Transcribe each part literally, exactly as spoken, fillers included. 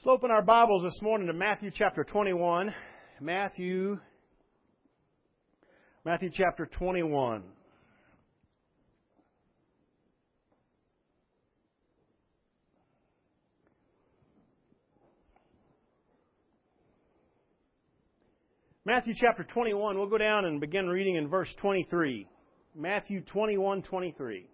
Let's open our Bibles this morning to Matthew chapter twenty-one. Matthew, Matthew chapter twenty-one. Matthew chapter twenty-one, we'll go down and begin reading in verse twenty-three. Matthew twenty-one, twenty-three.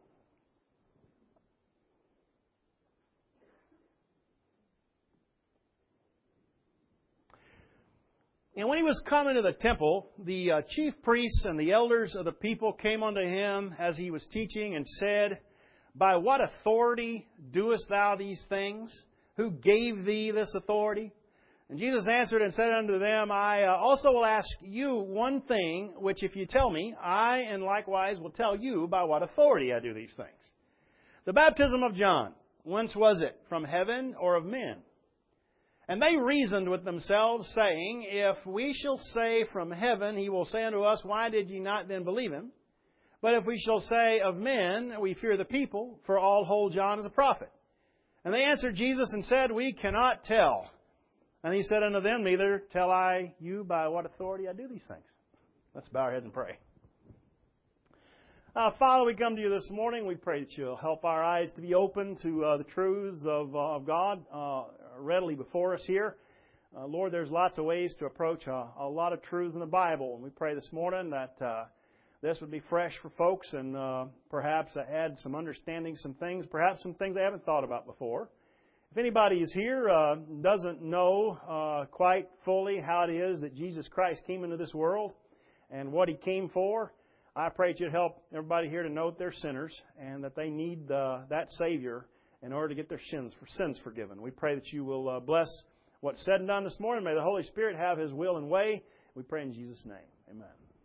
And when he was come into the temple, the uh, chief priests and the elders of the people came unto him as he was teaching and said, By what authority doest thou these things? Who gave thee this authority? And Jesus answered and said unto them, I uh, also will ask you one thing, which if you tell me, I and likewise will tell you by what authority I do these things. The baptism of John, whence was it? From heaven or of men? And they reasoned with themselves, saying, If we shall say from heaven, he will say unto us, Why did ye not then believe him? But if we shall say of men, we fear the people, for all hold John as a prophet. And they answered Jesus and said, We cannot tell. And he said unto them, Neither tell I you by what authority I do these things. Let's bow our heads and pray. Uh, Father, we come to you this morning. We pray that you'll help our eyes to be open to uh, the truths of, uh, of God uh, readily before us here. Uh, Lord, there's lots of ways to approach a, a lot of truths in the Bible. And we pray this morning that uh, this would be fresh for folks and uh, perhaps add some understanding, some things, perhaps some things they haven't thought about before. If anybody is here uh, doesn't know uh, quite fully how it is that Jesus Christ came into this world and what He came for, I pray that you'd help everybody here to know that they're sinners and that they need uh, that Savior in order to get their sins, for sins forgiven. We pray that you will uh, bless what's said and done this morning. May the Holy Spirit have His will and way. We pray in Jesus' name. Amen.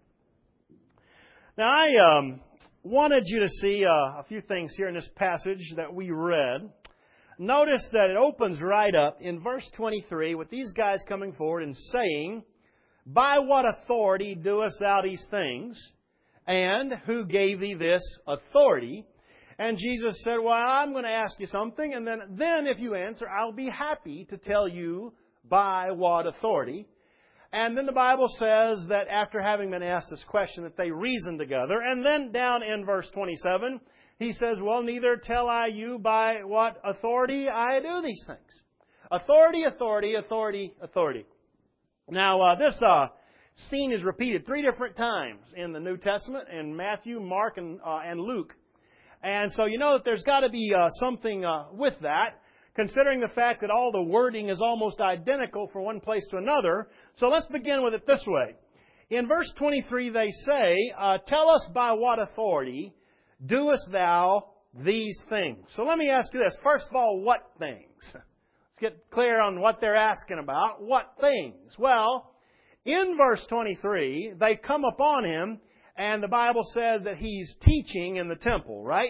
Now, I um, wanted you to see uh, a few things here in this passage that we read. Notice that it opens right up in verse twenty-three with these guys coming forward and saying, By what authority doest thou these things? And who gave thee this authority? And Jesus said, Well, I'm going to ask you something, and then, then if you answer, I'll be happy to tell you by what authority. And then the Bible says that after having been asked this question, that they reasoned together. And then down in verse twenty-seven, He says, Well, neither tell I you by what authority I do these things. Authority, authority, authority, authority. Now, uh, this uh, scene is repeated three different times in the New Testament, in Matthew, Mark, and, uh, and Luke. And so you know that there's got to be uh, something uh, with that, considering the fact that all the wording is almost identical from one place to another. So let's begin with it this way. In verse twenty-three, they say, uh, Tell us by what authority doest thou these things? So let me ask you this. First of all, what things? Let's get clear on what they're asking about. What things? Well, in verse twenty-three, they come upon Him, and the Bible says that He's teaching in the temple, right?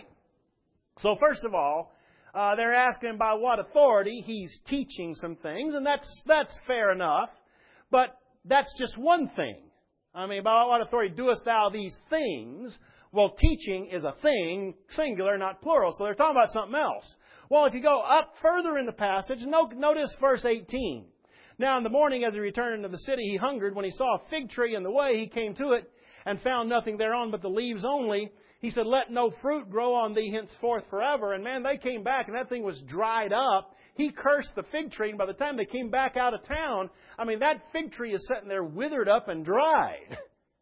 So first of all, uh, they're asking by what authority He's teaching some things, and that's that's fair enough. But that's just one thing. I mean, by what authority doest thou these things? Well, teaching is a thing, singular, not plural. So they're talking about something else. Well, if you go up further in the passage, notice verse eighteen. Now in the morning as he returned into the city, he hungered. When he saw a fig tree in the way, he came to it and found nothing thereon but the leaves only. He said, Let no fruit grow on thee henceforth forever. And man, they came back and that thing was dried up. He cursed the fig tree, and by the time they came back out of town, I mean, that fig tree is sitting there withered up and dried.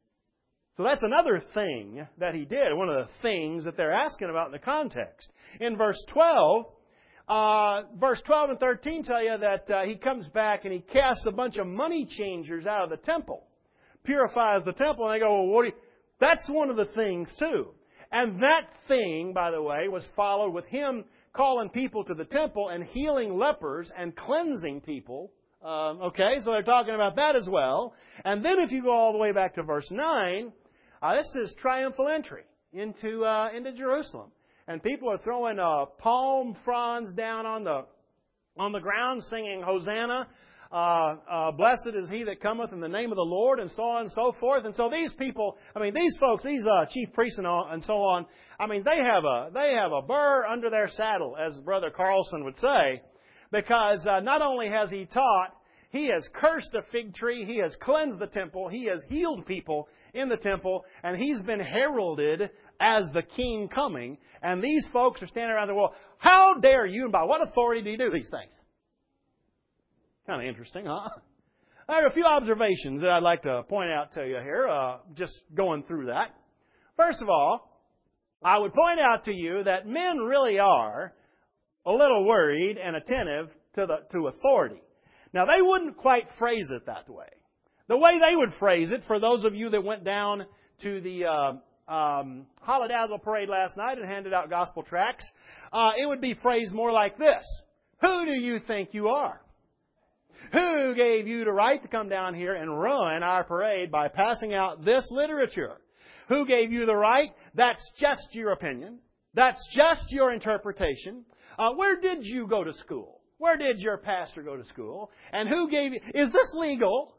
So that's another thing that he did, one of the things that they're asking about in the context. In verse twelve, uh, verse twelve and thirteen tell you that uh, he comes back and he casts a bunch of money changers out of the temple, purifies the temple, and they go, well, what do you... That's one of the things too. And that thing, by the way, was followed with him calling people to the temple and healing lepers and cleansing people. Um, okay, so they're talking about that as well. And then if you go all the way back to verse nine, uh, this is triumphal entry into uh, into Jerusalem. And people are throwing uh, palm fronds down on the on the ground, singing Hosanna. Uh, uh, blessed is he that cometh in the name of the Lord, and so on and so forth. And so these people, I mean, these folks, these uh, chief priests and, all, and so on, I mean, they have a they have a burr under their saddle, as Brother Carlson would say. Because uh, not only has He taught, He has cursed a fig tree, He has cleansed the temple, He has healed people in the temple, and He's been heralded as the King coming. And these folks are standing around the wall. How dare you, and by what authority do you do these things? Kind of interesting, huh? There are a few observations that I'd like to point out to you here, uh, just going through that. First of all, I would point out to you that men really are a little worried and attentive to the to authority. Now, they wouldn't quite phrase it that way. The way they would phrase it, for those of you that went down to the uh, um, Holidazzle Parade last night and handed out gospel tracts, uh, it would be phrased more like this. Who do you think you are? Who gave you the right to come down here and ruin our parade by passing out this literature? Who gave you the right? That's just your opinion. That's just your interpretation. Uh, where did you go to school? Where did your pastor go to school? And who gave you... Is this legal?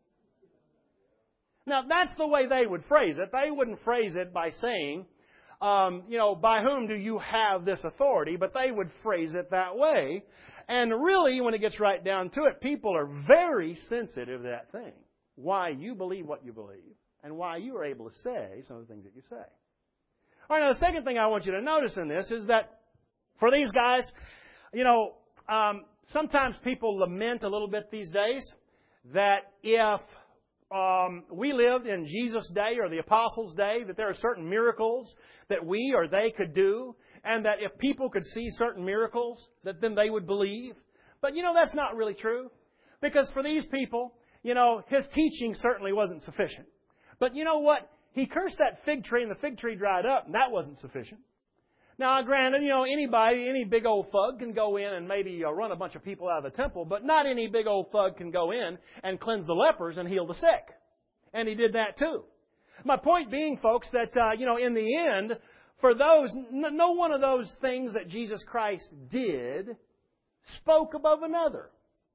Now, that's the way they would phrase it. They wouldn't phrase it by saying, um, you know, by whom do you have this authority? But they would phrase it that way. And really, when it gets right down to it, people are very sensitive to that thing. Why you believe what you believe. And why you are able to say some of the things that you say. All right, now the second thing I want you to notice in this is that for these guys, you know, um, sometimes people lament a little bit these days that if um, we lived in Jesus' day or the Apostles' day, that there are certain miracles that we or they could do, and that if people could see certain miracles, that then they would believe. But, you know, that's not really true. Because for these people, you know, His teaching certainly wasn't sufficient. But you know what? He cursed that fig tree and the fig tree dried up, and that wasn't sufficient. Now, granted, you know, anybody, any big old thug can go in and maybe uh, run a bunch of people out of the temple, but not any big old thug can go in and cleanse the lepers and heal the sick. And He did that too. My point being, folks, that, uh, you know, in the end, for those, no one of those things that Jesus Christ did spoke above another.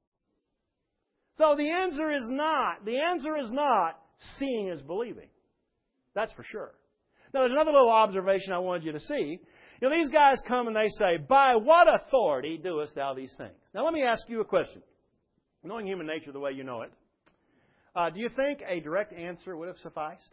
So the answer is not, the answer is not seeing is believing. That's for sure. Now, there's another little observation I wanted you to see. You know, these guys come and they say, by what authority doest thou these things? Now, let me ask you a question. Knowing human nature the way you know it, uh, do you think a direct answer would have sufficed?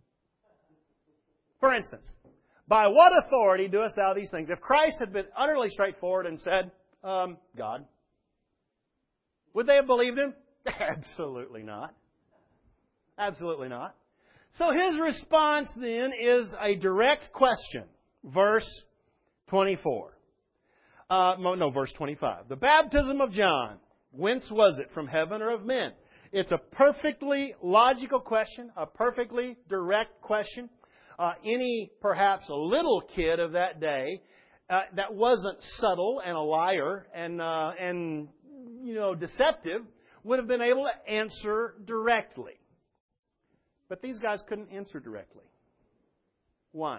For instance, by what authority doest thou these things? If Christ had been utterly straightforward and said, um, God, would they have believed Him? Absolutely not. Absolutely not. So His response then is a direct question. Verse twenty-four. Uh, no, verse twenty-five. The baptism of John, whence was it? From heaven or of men? It's a perfectly logical question, a perfectly direct question. Uh, any, perhaps, a little kid of that day uh, that wasn't subtle and a liar and, uh, and, you know, deceptive would have been able to answer directly. But these guys couldn't answer directly. Why?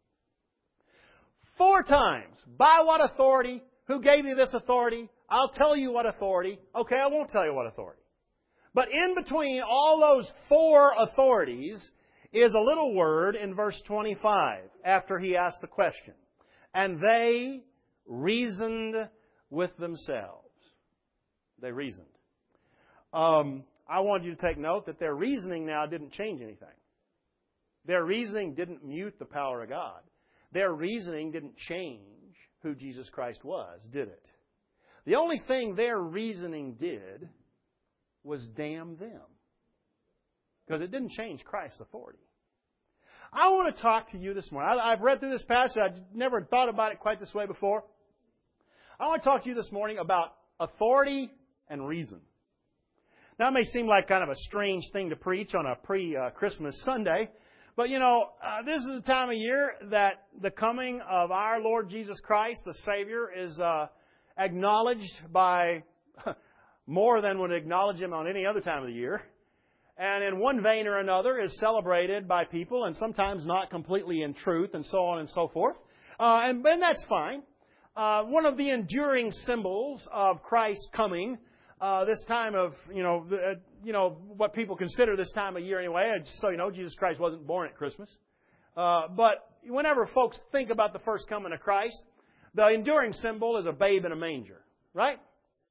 Four times. By what authority? Who gave you this authority? I'll tell you what authority. Okay, I won't tell you what authority. But in between all those four authorities is a little word in verse twenty-five after he asked the question. And they reasoned with themselves. They reasoned. Um, I want you to take note that their reasoning now didn't change anything. Their reasoning didn't mute the power of God. Their reasoning didn't change who Jesus Christ was, did it? The only thing their reasoning did was damn them. Because it didn't change Christ's authority. I want to talk to you this morning. I've read through this passage. I've never thought about it quite this way before. I want to talk to you this morning about authority and reason. Now, it may seem like kind of a strange thing to preach on a pre-Christmas Sunday. But, you know, uh, this is the time of year that the coming of our Lord Jesus Christ, the Savior, is uh, acknowledged by more than would acknowledge Him on any other time of the year. And in one vein or another is celebrated by people, and sometimes not completely in truth, and so on and so forth. Uh, and, and that's fine. Uh, one of the enduring symbols of Christ's coming, uh, this time of, you know, the, uh, you know, what people consider this time of year anyway, just so you know, Jesus Christ wasn't born at Christmas. Uh, but whenever folks think about the first coming of Christ, the enduring symbol is a babe in a manger, right?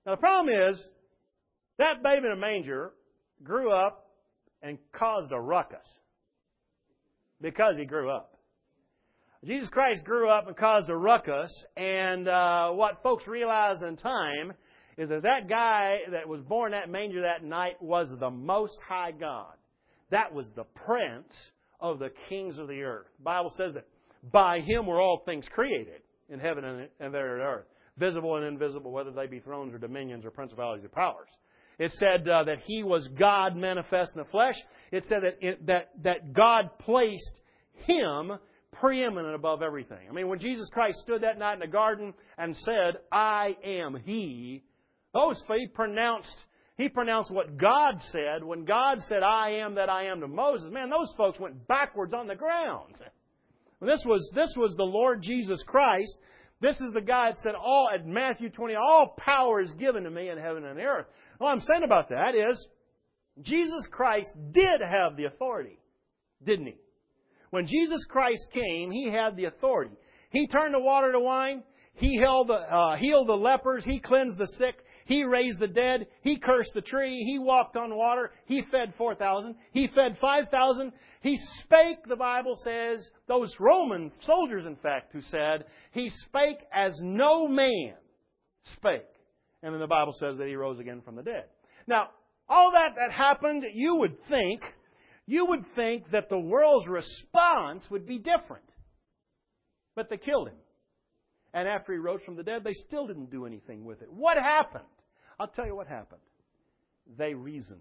Now, the problem is, that baby in a manger grew up and caused a ruckus because he grew up. Jesus Christ grew up and caused a ruckus, and uh, what folks realized in time is that that guy that was born in that manger that night was the Most High God. That was the Prince of the kings of the earth. The Bible says that by Him were all things created in heaven and there on earth, visible and invisible, whether they be thrones or dominions or principalities or powers. It said uh, that He was God manifest in the flesh. It said that, it, that, that God placed Him preeminent above everything. I mean, when Jesus Christ stood that night in the garden and said, I am He, those He pronounced, He pronounced what God said. When God said, I am that I am to Moses, man, those folks went backwards on the ground. This was, this was the Lord Jesus Christ. This is the guy that said, all at Matthew twenty, all power is given to me in heaven and earth. What I'm saying about that is, Jesus Christ did have the authority, didn't He? When Jesus Christ came, He had the authority. He turned the water to wine. He held the, uh, healed the lepers. He cleansed the sick. He raised the dead. He cursed the tree. He walked on water. He fed four thousand. He fed five thousand. He spake, the Bible says, those Roman soldiers, in fact, who said, He spake as no man spake. And then the Bible says that He rose again from the dead. Now, all that that happened, you would think, you would think that the world's response would be different. But they killed Him. And after He rose from the dead, they still didn't do anything with it. What happened? I'll tell you what happened. They reasoned.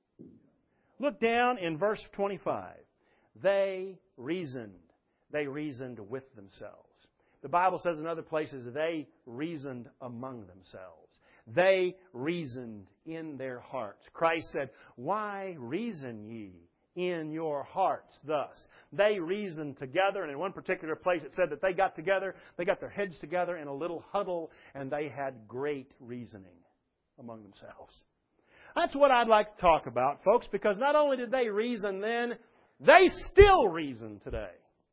Look down in verse twenty-five. They reasoned. They reasoned with themselves. The Bible says in other places, they reasoned among themselves. They reasoned in their hearts. Christ said, why reason ye in your hearts thus? They reasoned together, and in one particular place it said that they got together, they got their heads together in a little huddle, and they had great reasoning among themselves. That's what I'd like to talk about, folks, because not only did they reason then, they still reason today.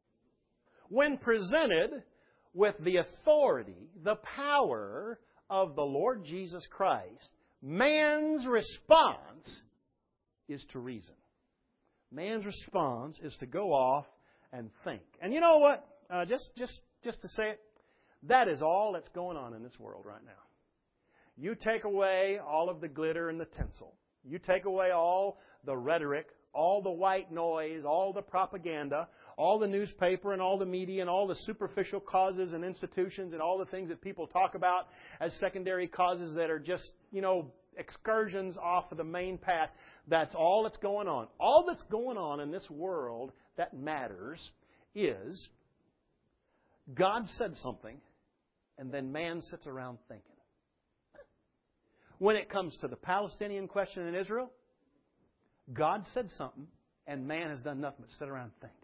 When presented with the authority, the power of the Lord Jesus Christ, man's response is to reason. Man's response is to go off and think. And you know what? Uh, just, just, just to say it, that is all that's going on in this world right now. You take away all of the glitter and the tinsel. You take away all the rhetoric, all the white noise, all the propaganda, all the newspaper and all the media and all the superficial causes and institutions and all the things that people talk about as secondary causes that are just, you know, excursions off of the main path. That's all that's going on. All that's going on in this world that matters is God said something, and then man sits around thinking. When it comes to the Palestinian question in Israel, God said something, and man has done nothing but sit around thinking.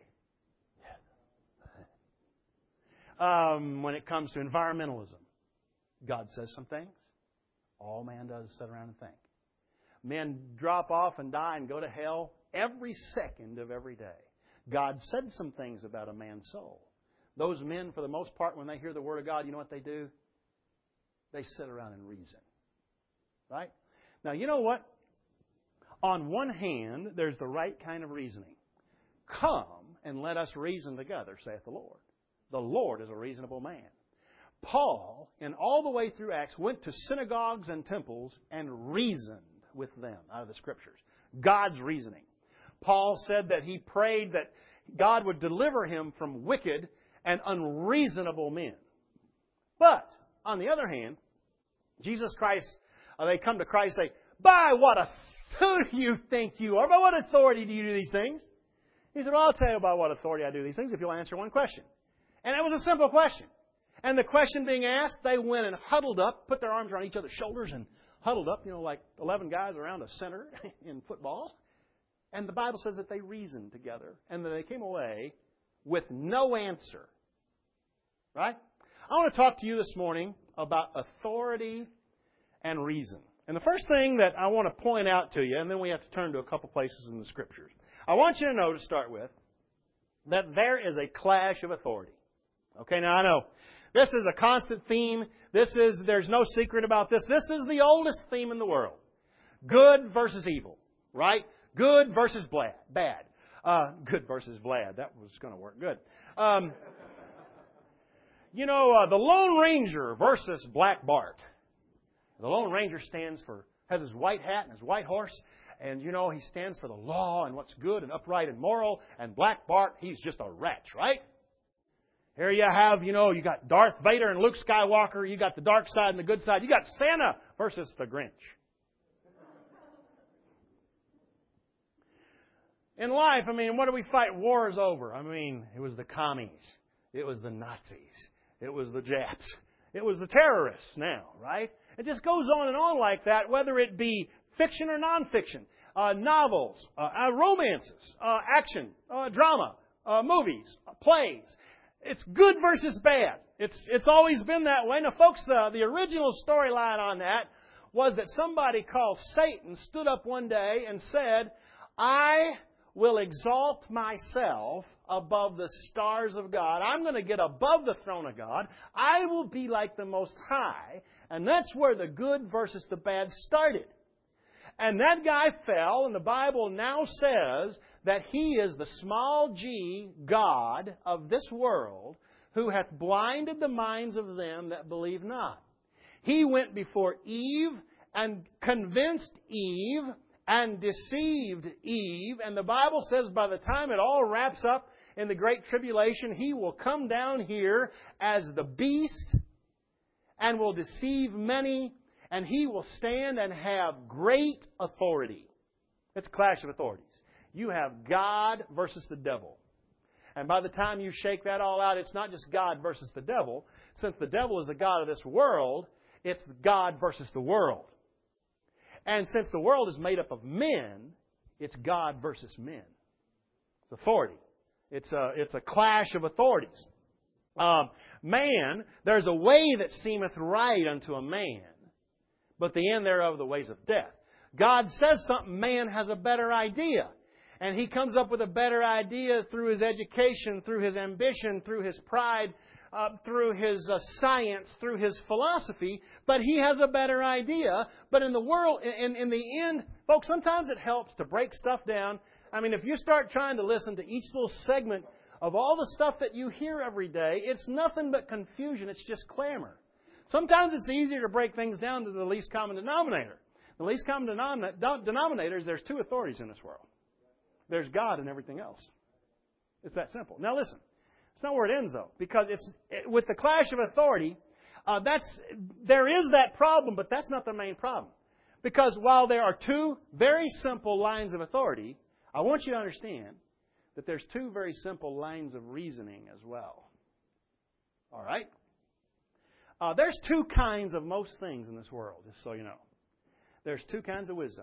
Um, when it comes to environmentalism, God says some things. All man does is sit around and think. Men drop off and die and go to hell every second of every day. God said some things about a man's soul. Those men, for the most part, when they hear the Word of God, you know what they do? They sit around and reason. Right? Now, you know what? On one hand, there's the right kind of reasoning. Come and let us reason together, saith the Lord. The Lord is a reasonable man. Paul, in all the way through Acts, went to synagogues and temples and reasoned with them out of the Scriptures. God's reasoning. Paul said that he prayed that God would deliver him from wicked and unreasonable men. But, on the other hand, Jesus Christ, uh, they come to Christ and say, by what authority who do you think you are? By what authority do you do these things? He said, well, I'll tell you by what authority I do these things if you'll answer one question. And it was a simple question. And the question being asked, they went and huddled up, put their arms around each other's shoulders and huddled up, you know, like eleven guys around a center in football. And the Bible says that they reasoned together and that they came away with no answer. Right? I want to talk to you this morning about authority and reason. And the first thing that I want to point out to you, and then we have to turn to a couple places in the Scriptures. I want you to know, to start with, that there is a clash of authority. Okay, now I know This is a constant theme. This is, there's no secret about this. This is the oldest theme in the world. Good versus evil, right? Good versus bad. bad. Uh, good versus bad. That was going to work good. Um, you know, uh, the Lone Ranger versus Black Bart. The Lone Ranger stands for, has his white hat and his white horse. And, you know, he stands for the law and what's good and upright and moral. And Black Bart, he's just a wretch, right? Here you have, you know, you got Darth Vader and Luke Skywalker. You got the dark side and the good side. You got Santa versus the Grinch. In life, I mean, what do we fight wars over? I mean, it was the commies. It was the Nazis. It was the Japs. It was the terrorists now, right? It just goes on and on like that, whether it be fiction or nonfiction, uh, novels, uh, uh, romances, uh, action, uh, drama, uh, movies, uh, plays. It's good versus bad. It's it's always been that way. Now, folks, the, the original storyline on that was that somebody called Satan stood up one day and said, I will exalt myself above the stars of God. I'm going to get above the throne of God. I will be like the Most High. And that's where the good versus the bad started. And that guy fell, and the Bible now says that he is the small g God of this world, who hath blinded the minds of them that believe not. He went before Eve and convinced Eve and deceived Eve. And the Bible says by the time it all wraps up in the Great Tribulation, he will come down here as the beast and will deceive many. And he will stand and have great authority. It's a clash of authorities. You have God versus the devil. And by the time you shake that all out, it's not just God versus the devil. Since the devil is the God of this world, it's God versus the world. And since the world is made up of men, it's God versus men. It's authority. It's a, it's a clash of authorities. Um, man, there's a way that seemeth right unto a man, but the end thereof the ways of death. God says something, man has a better idea. And he comes up with a better idea through his education, through his ambition, through his pride, uh, through his uh, science, through his philosophy. But he has a better idea. But in the world, in, in the end, folks, sometimes it helps to break stuff down. I mean, if you start trying to listen to each little segment of all the stuff that you hear every day, it's nothing but confusion. It's just clamor. Sometimes it's easier to break things down to the least common denominator. The least common denominator is there's two authorities in this world. There's God and everything else. It's that simple. Now listen, it's not where it ends though, because it's it, with the clash of authority, uh, that's there is that problem, but that's not the main problem. Because while there are two very simple lines of authority, I want you to understand that there's two very simple lines of reasoning as well. All right? Uh, there's two kinds of most things in this world, just so you know. There's two kinds of wisdom.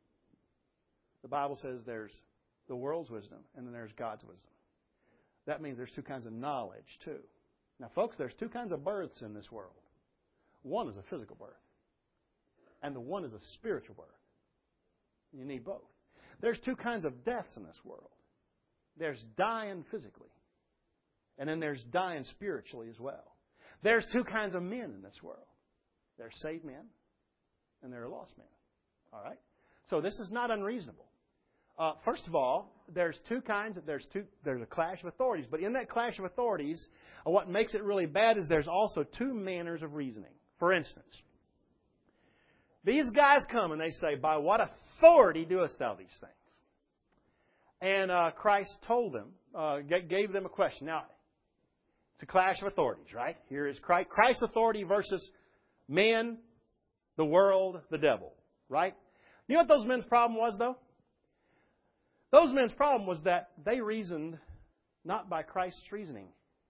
The Bible says there's the world's wisdom, and then there's God's wisdom. That means there's two kinds of knowledge, too. Now, folks, there's two kinds of births in this world. One is a physical birth, and the one is a spiritual birth. You need both. There's two kinds of deaths in this world. There's dying physically, and then there's dying spiritually as well. There's two kinds of men in this world. There's saved men, and there are lost men. All right? So this is not unreasonable. Uh, first of all, there's two kinds of, there's two, there's a clash of authorities. But in that clash of authorities, uh, what makes it really bad is there's also two manners of reasoning. For instance, these guys come and they say, by what authority doest thou these things? And uh, Christ told them, uh, gave them a question. Now, it's a clash of authorities, right? Here is Christ, Christ's authority versus men, the world, the devil, right? You know what those men's problem was, though? Those men's problem was that they reasoned not by Christ's reasoning.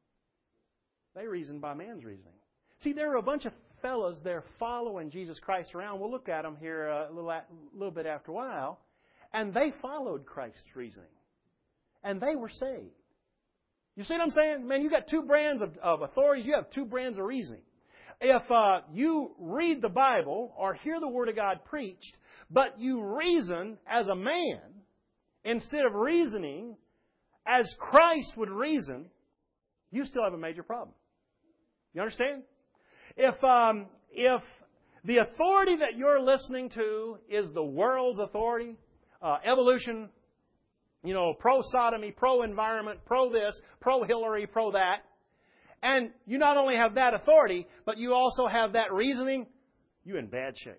They reasoned by man's reasoning. See, there were a bunch of fellows there following Jesus Christ around. We'll look at them here a little, a little bit after a while. And they followed Christ's reasoning. And they were saved. You see what I'm saying? Man, you got two brands of, of authorities. You have two brands of reasoning. If uh, you read the Bible or hear the Word of God preached, but you reason as a man instead of reasoning as Christ would reason, you still have a major problem. You understand? If, um, if the authority that you're listening to is the world's authority, uh, evolution, you know, pro-sodomy, pro-environment, pro-this, pro-Hillary, pro-that, and you not only have that authority, but you also have that reasoning, you're in bad shape.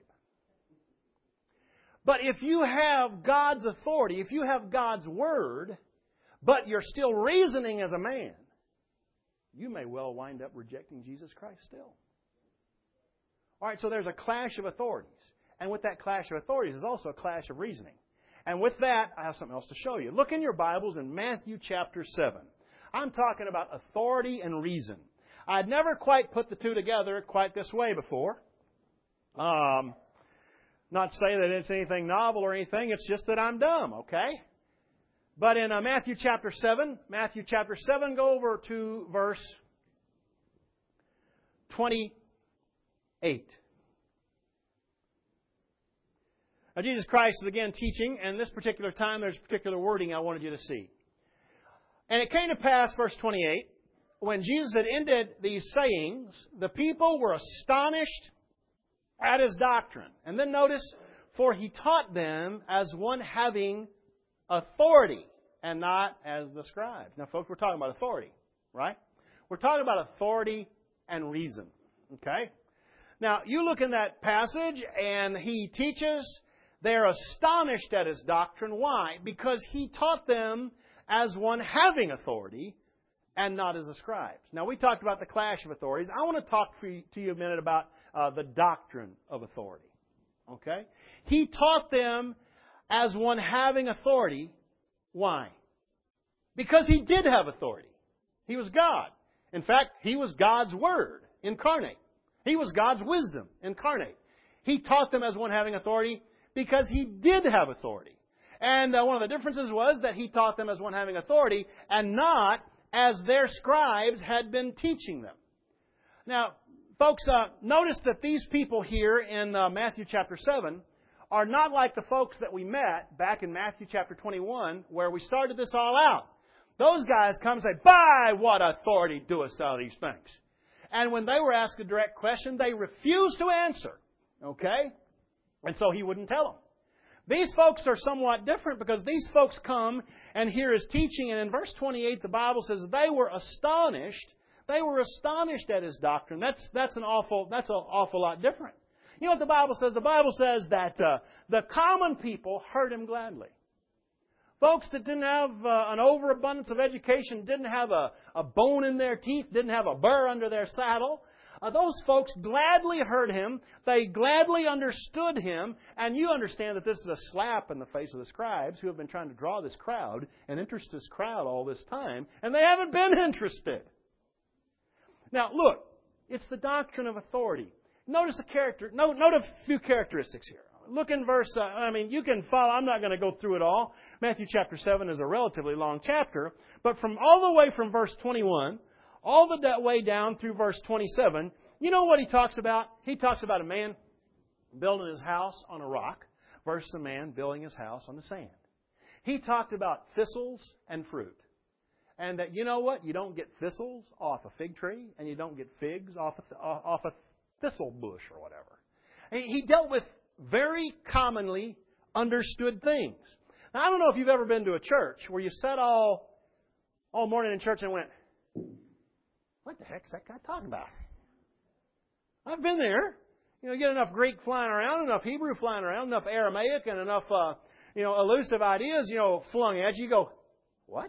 But if you have God's authority, if you have God's Word, but you're still reasoning as a man, you may well wind up rejecting Jesus Christ still. All right, so there's a clash of authorities. And with that clash of authorities is also a clash of reasoning. And with that, I have something else to show you. Look in your Bibles in Matthew chapter seven. I'm talking about authority and reason. I'd never quite put the two together quite this way before. Um, not to say that it's anything novel or anything. It's just that I'm dumb, okay? But in uh, Matthew chapter seven, Matthew chapter seven, go over to verse twenty-eight. Now, Jesus Christ is again teaching, and this particular time there's particular wording I wanted you to see. And it came to pass, verse twenty-eight, when Jesus had ended these sayings, the people were astonished at His doctrine. And then notice, for He taught them as one having authority, and not as the scribes. Now, folks, we're talking about authority, right? We're talking about authority and reason, okay? Now, you look in that passage, and He teaches. They're astonished at His doctrine. Why? Because He taught them as one having authority and not as the scribes. Now, we talked about the clash of authorities. I want to talk to you a minute about uh, the doctrine of authority. Okay? He taught them as one having authority. Why? Because He did have authority. He was God. In fact, He was God's Word incarnate. He was God's wisdom incarnate. He taught them as one having authority because He did have authority. And uh, one of the differences was that He taught them as one having authority and not as their scribes had been teaching them. Now, folks, uh, notice that these people here in uh, Matthew chapter seven are not like the folks that we met back in Matthew chapter twenty-one where we started this all out. Those guys come and say, by what authority doest thou these things? And when they were asked a direct question, they refused to answer. Okay? And so He wouldn't tell them. These folks are somewhat different because these folks come and hear His teaching. And in verse twenty-eight, the Bible says they were astonished. They were astonished at His doctrine. That's, that's, an, awful, that's an awful lot different. You know what the Bible says? The Bible says that uh, the common people heard Him gladly. Folks that didn't have uh, an overabundance of education, didn't have a, a bone in their teeth, didn't have a burr under their saddle, Uh, those folks gladly heard Him. They gladly understood Him. And you understand that this is a slap in the face of the scribes who have been trying to draw this crowd and interest this crowd all this time. And they haven't been interested. Now, look. It's the doctrine of authority. Notice a character. Note, note a few characteristics here. Look in verse, uh, I mean, you can follow. I'm not going to go through it all. Matthew chapter seven is a relatively long chapter. But from all the way from verse twenty-one... all the way down through verse twenty-seven, you know what he talks about? He talks about a man building his house on a rock versus a man building his house on the sand. He talked about thistles and fruit. And that, you know what? You don't get thistles off a fig tree, and you don't get figs off a, off a thistle bush or whatever. He dealt with very commonly understood things. Now, I don't know if you've ever been to a church where you sat all, all morning in church and went, what the heck is that guy talking about? I've been there. You know, you get enough Greek flying around, enough Hebrew flying around, enough Aramaic, and enough, uh, you know, elusive ideas, you know, flung at you. You go, what?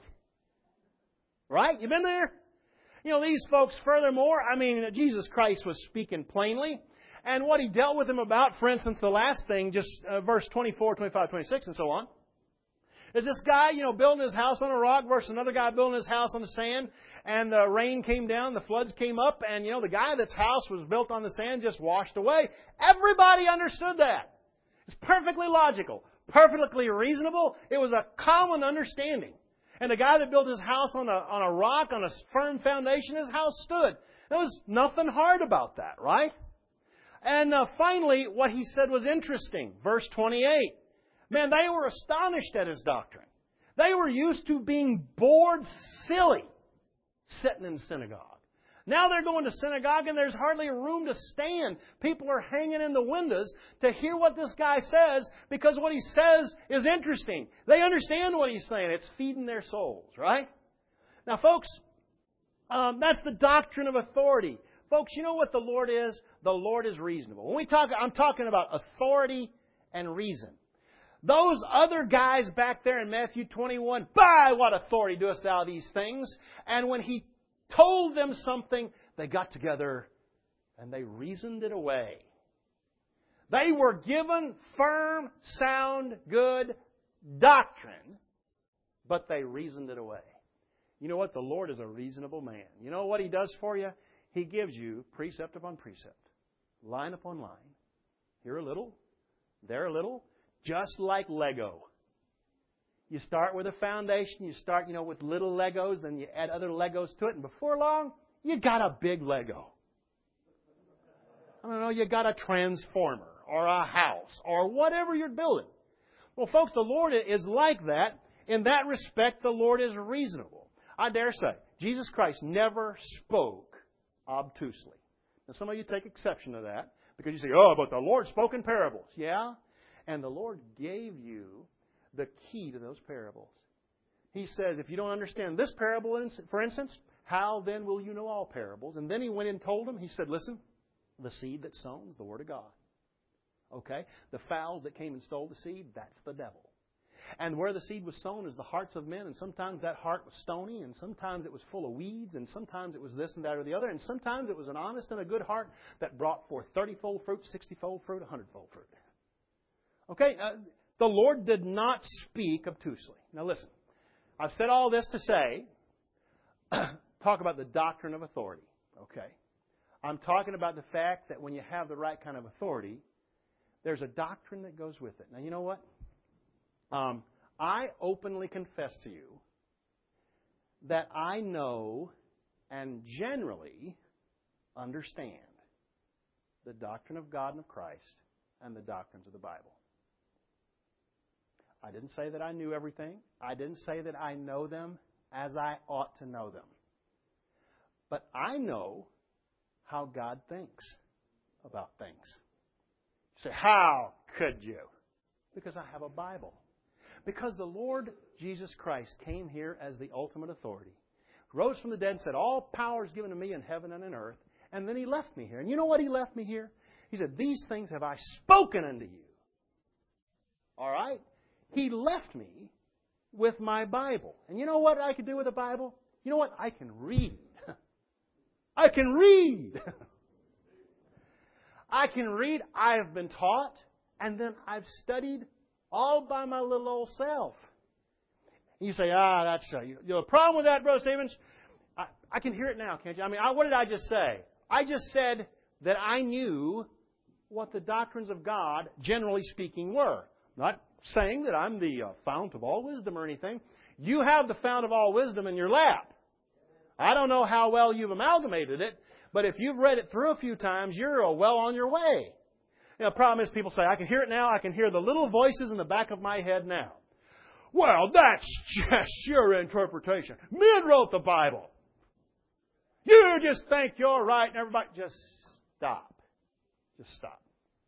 Right? You been there? You know, these folks, furthermore, I mean, Jesus Christ was speaking plainly. And what He dealt with them about, for instance, the last thing, just uh, verse twenty-four, twenty-five, twenty-six, and so on, is this guy, you know, building his house on a rock versus another guy building his house on the sand. And the rain came down, the floods came up, and, you know, the guy that's house was built on the sand just washed away. Everybody understood that. It's perfectly logical, perfectly reasonable. It was a common understanding. And the guy that built his house on a, on a rock, on a firm foundation, his house stood. There was nothing hard about that, right? And uh, finally, what he said was interesting. Verse twenty-eight. Man, they were astonished at His doctrine. They were used to being bored silly sitting in synagogue. Now they're going to synagogue and there's hardly room to stand. People are hanging in the windows to hear what this guy says because what he says is interesting. They understand what he's saying. It's feeding their souls, right? Now, folks, um, that's the doctrine of authority. Folks, you know what the Lord is? The Lord is reasonable. When we talk, I'm talking about authority and reason. Those other guys back there in Matthew twenty-one, by what authority doest thou these things? And when He told them something, they got together and they reasoned it away. They were given firm, sound, good doctrine, but they reasoned it away. You know what? The Lord is a reasonable man. You know what He does for you? He gives you precept upon precept, line upon line. Here a little, there a little, just like Lego. You start with a foundation, you start, you know, with little Legos, then you add other Legos to it, and before long, you got a big Lego. I don't know, you got a transformer, or a house, or whatever you're building. Well, folks, the Lord is like that. In that respect, the Lord is reasonable. I dare say, Jesus Christ never spoke obtusely. Now, some of you take exception to that, because you say, oh, but the Lord spoke in parables. Yeah, and the Lord gave you the key to those parables. He says, if you don't understand this parable, for instance, how then will you know all parables? And then He went and told them, He said, listen, the seed that sown is the Word of God. Okay? The fowls that came and stole the seed, that's the devil. And where the seed was sown is the hearts of men. And sometimes that heart was stony, and sometimes it was full of weeds, and sometimes it was this and that or the other. And sometimes it was an honest and a good heart that brought forth thirty-fold fruit, sixty-fold fruit, one hundred-fold fruit. Okay? Uh, The Lord did not speak obtusely. Now listen, I've said all this to say, talk about the doctrine of authority. Okay? I'm talking about the fact that when you have the right kind of authority, there's a doctrine that goes with it. Now you know what? Um, I openly confess to you that I know and generally understand the doctrine of God and of Christ and the doctrines of the Bible. I didn't say that I knew everything. I didn't say that I know them as I ought to know them. But I know how God thinks about things. You say, how could you? Because I have a Bible. Because the Lord Jesus Christ came here as the ultimate authority, rose from the dead and said, all power is given to me in heaven and in earth. And then He left me here. And you know what He left me here? He said, these things have I spoken unto you. All right? He left me with my Bible. And you know what I can do with the Bible? You know what? I can read. I can read. I can read. I have been taught. And then I've studied all by my little old self. And you say, ah, that's uh, you know, the problem with that, Brother Stevens. I, I can hear it now, can't you? I mean, I, what did I just say? I just said that I knew what the doctrines of God, generally speaking, were. Not saying that I'm the uh, fount of all wisdom or anything. You have the fount of all wisdom in your lap. I don't know how well you've amalgamated it, but if you've read it through a few times, you're well on your way. You know, the problem is people say, I can hear it now. I can hear the little voices in the back of my head now. Well, that's just your interpretation. Men wrote the Bible. You just think you're right and everybody just stop. Just stop.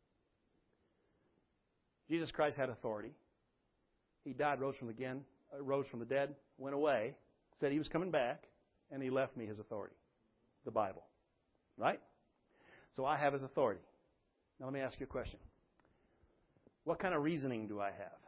Jesus Christ had authority. He died, rose from the again, uh, rose from the dead, went away, said He was coming back, and He left me His authority, the Bible. Right? So I have His authority. Now let me ask you a question. What kind of reasoning do I have?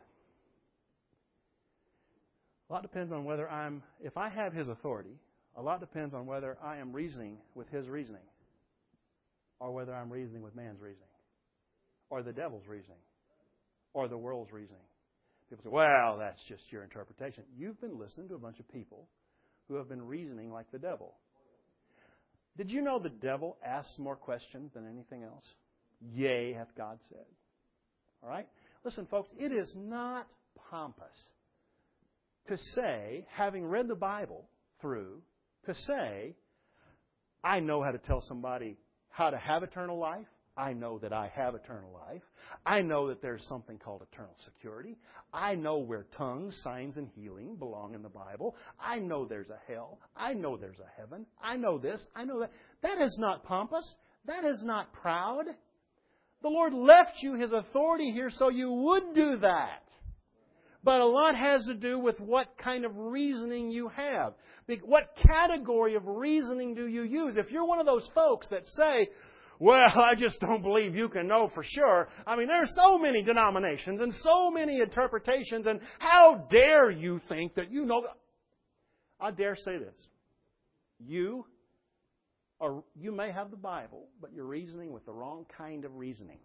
A lot depends on whether I'm, if I have His authority, a lot depends on whether I am reasoning with His reasoning, or whether I'm reasoning with man's reasoning, or the devil's reasoning, or the world's reasoning. People say, well, that's just your interpretation. You've been listening to a bunch of people who have been reasoning like the devil. Did you know the devil asks more questions than anything else? Yea, hath God said. All right? Listen, folks, it is not pompous to say, having read the Bible through, to say, I know how to tell somebody how to have eternal life. I know that I have eternal life. I know that there's something called eternal security. I know where tongues, signs, and healing belong in the Bible. I know there's a hell. I know there's a heaven. I know this. I know that. That is not pompous. That is not proud. The Lord left you His authority here so you would do that. But a lot has to do with what kind of reasoning you have. What category of reasoning do you use? If you're one of those folks that say, well, I just don't believe you can know for sure. I mean, there are so many denominations and so many interpretations, and how dare you think that you know? I dare say this. You are, you may have the Bible, but you're reasoning with the wrong kind of reasoning.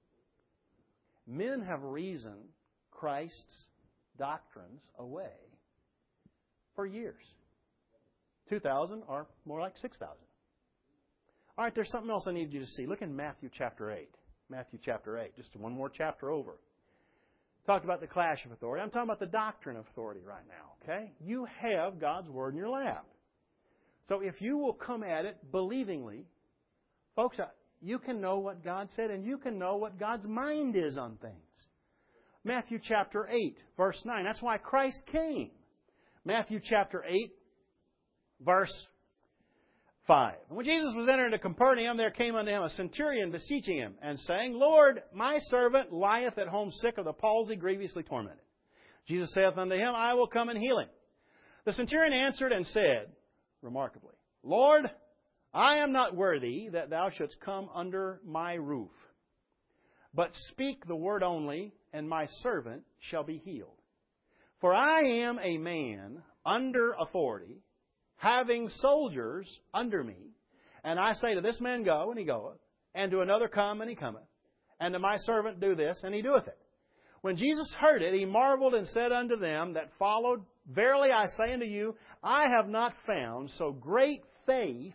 Men have reasoned Christ's doctrines away for years. two thousand or more like six thousand. All right, there's something else I need you to see. Look in Matthew chapter eight. Matthew chapter eight, just one more chapter over. Talked about the clash of authority. I'm talking about the doctrine of authority right now, okay? You have God's Word in your lap. So if you will come at it believingly, folks, you can know what God said and you can know what God's mind is on things. Matthew chapter eight, verse nine. That's why Christ came. Matthew chapter eight, verse five. When Jesus was entering into Capernaum, there came unto him a centurion beseeching him, and saying, Lord, my servant lieth at home sick of the palsy, grievously tormented. Jesus saith unto him, I will come and heal him. The centurion answered and said, remarkably, Lord, I am not worthy that thou shouldst come under my roof. But speak the word only, and my servant shall be healed. For I am a man under authority, having soldiers under me. And I say to this man, go, and he goeth. And to another, come, and he cometh. And to my servant, do this, and he doeth it. When Jesus heard it, he marveled and said unto them that followed, Verily I say unto you, I have not found so great faith,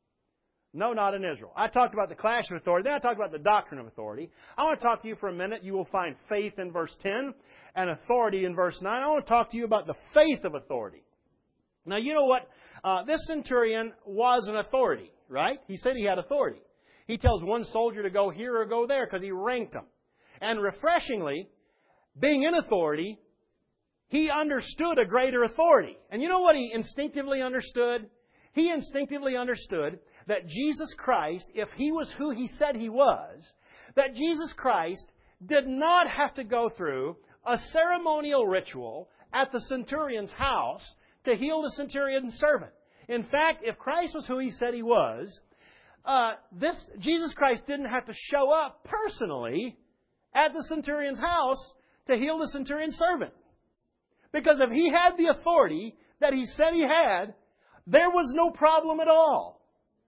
no, not in Israel. I talked about the clash of authority. Then I talked about the doctrine of authority. I want to talk to you for a minute. You will find faith in verse ten and authority in verse nine. I want to talk to you about the faith of authority. Now, you know what? Uh, this centurion was an authority, right? He said he had authority. He tells one soldier to go here or go there because he ranked them. And refreshingly, being in authority, he understood a greater authority. And you know what he instinctively understood? He instinctively understood that Jesus Christ, if He was who He said He was, that Jesus Christ did not have to go through a ceremonial ritual at the centurion's house to heal the centurion's servant. In fact, if Christ was who He said He was, uh, this Jesus Christ didn't have to show up personally at the centurion's house to heal the centurion's servant. Because if He had the authority that He said He had, there was no problem at all.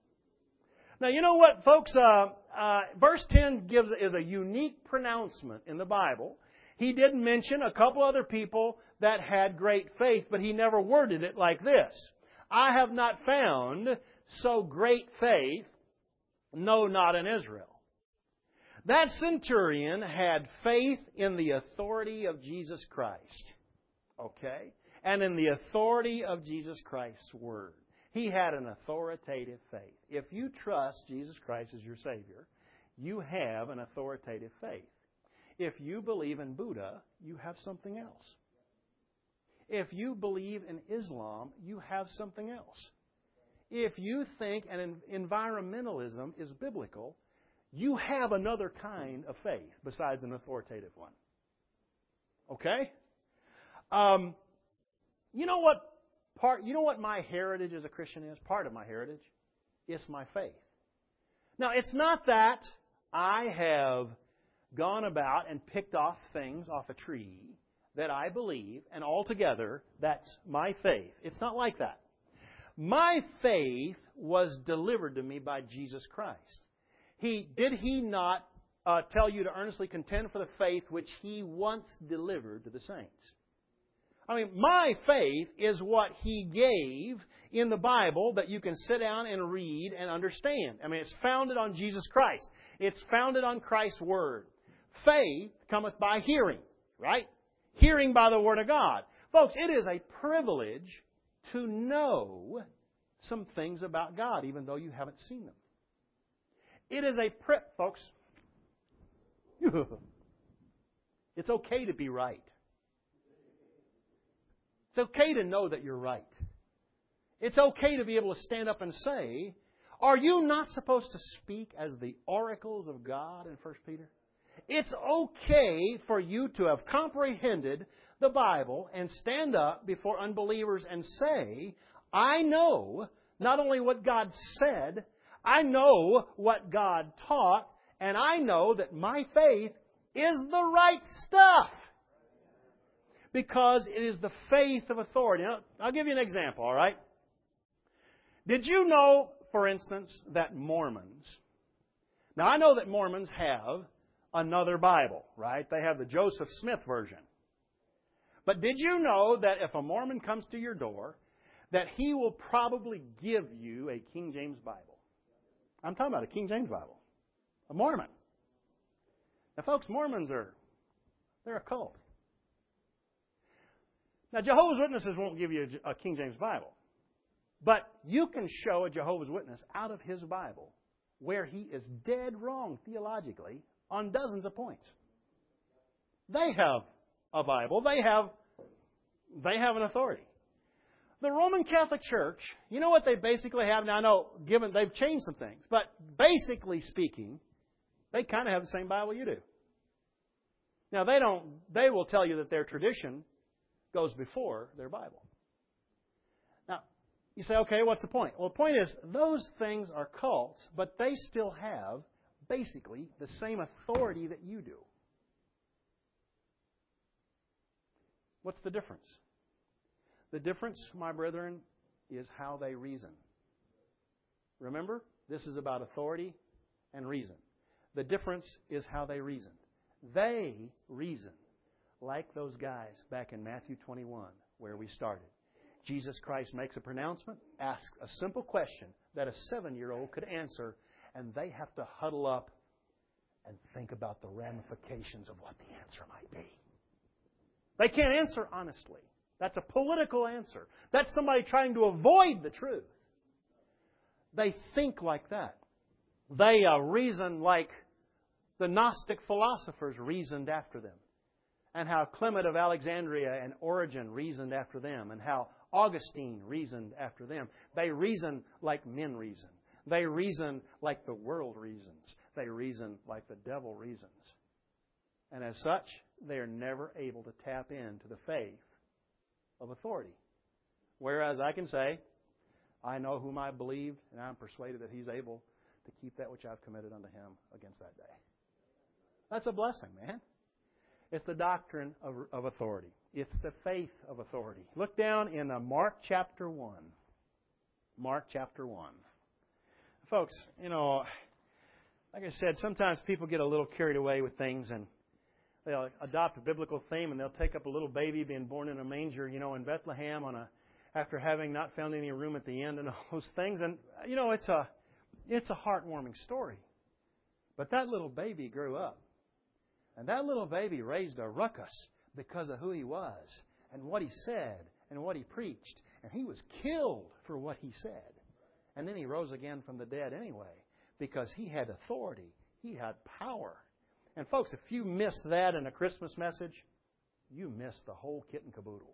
Now, you know what, folks? Uh, uh, verse ten gives is a unique pronouncement in the Bible. He did mention a couple other people that had great faith, but he never worded it like this. I have not found so great faith, no, not in Israel. That centurion had faith in the authority of Jesus Christ. Okay? And in the authority of Jesus Christ's Word. He had an authoritative faith. If you trust Jesus Christ as your Savior, you have an authoritative faith. If you believe in Buddha, you have something else. If you believe in Islam, you have something else. If you think an environmentalism is biblical, you have another kind of faith besides an authoritative one. Okay? Um, you know what part? You know what my heritage as a Christian is? Part of my heritage is my faith. Now, it's not that I have gone about and picked off things off a tree that I believe, and altogether, that's my faith. It's not like that. My faith was delivered to me by Jesus Christ. He did He not uh, tell you to earnestly contend for the faith which He once delivered to the saints? I mean, my faith is what He gave in the Bible that you can sit down and read and understand. I mean, it's founded on Jesus Christ. It's founded on Christ's Word. Faith cometh by hearing, right? Hearing by the Word of God. Folks, it is a privilege to know some things about God, even though you haven't seen them. It is a pri- folks, It's okay to be right. It's okay to know that you're right. It's okay to be able to stand up and say, are you not supposed to speak as the oracles of God in First Peter? It's okay for you to have comprehended the Bible and stand up before unbelievers and say, I know not only what God said, I know what God taught, and I know that my faith is the right stuff. Because it is the faith of authority. Now, I'll give you an example, all right? Did you know, for instance, that Mormons... Now, I know that Mormons have another Bible, right? They have the Joseph Smith version. But did you know that if a Mormon comes to your door, that he will probably give you a King James Bible? I'm talking about a King James Bible. A Mormon. Now, folks, Mormons are, they're a cult. Now, Jehovah's Witnesses won't give you a King James Bible. But you can show a Jehovah's Witness out of his Bible where he is dead wrong theologically on dozens of points. They have a Bible. They have, they have an authority. The Roman Catholic Church, you know what they basically have? Now, I know given they've changed some things, but basically speaking, they kind of have the same Bible you do. Now, they don't. They will tell you that their tradition goes before their Bible. Now, you say, okay, what's the point? Well, the point is, those things are cults, but they still have, basically, the same authority that you do. What's the difference? The difference, my brethren, is how they reason. Remember, this is about authority and reason. The difference is how they reason. They reason like those guys back in Matthew twenty-one, where we started. Jesus Christ makes a pronouncement, asks a simple question that a seven-year-old could answer, and they have to huddle up and think about the ramifications of what the answer might be. They can't answer honestly. That's a political answer. That's somebody trying to avoid the truth. They think like that. They uh, reason like the Gnostic philosophers reasoned after them. And how Clement of Alexandria and Origen reasoned after them. And how Augustine reasoned after them. They reason like men reason. They reason like the world reasons. They reason like the devil reasons. And as such, they are never able to tap into the faith of authority. Whereas I can say, I know whom I believe, and I'm persuaded that He's able to keep that which I've committed unto Him against that day. That's a blessing, man. It's the doctrine of, of authority. It's the faith of authority. Look down in uh, Mark chapter one. Mark chapter one. Folks, you know, like I said, sometimes people get a little carried away with things and they'll adopt a biblical theme and they'll take up a little baby being born in a manger, you know, in Bethlehem on a after having not found any room at the end and all those things. And, you know, it's a it's a heartwarming story. But that little baby grew up. And that little baby raised a ruckus because of who he was and what he said and what he preached. And he was killed for what he said. And then he rose again from the dead anyway because he had authority. He had power. And folks, if you missed that in a Christmas message, you missed the whole kit and caboodle.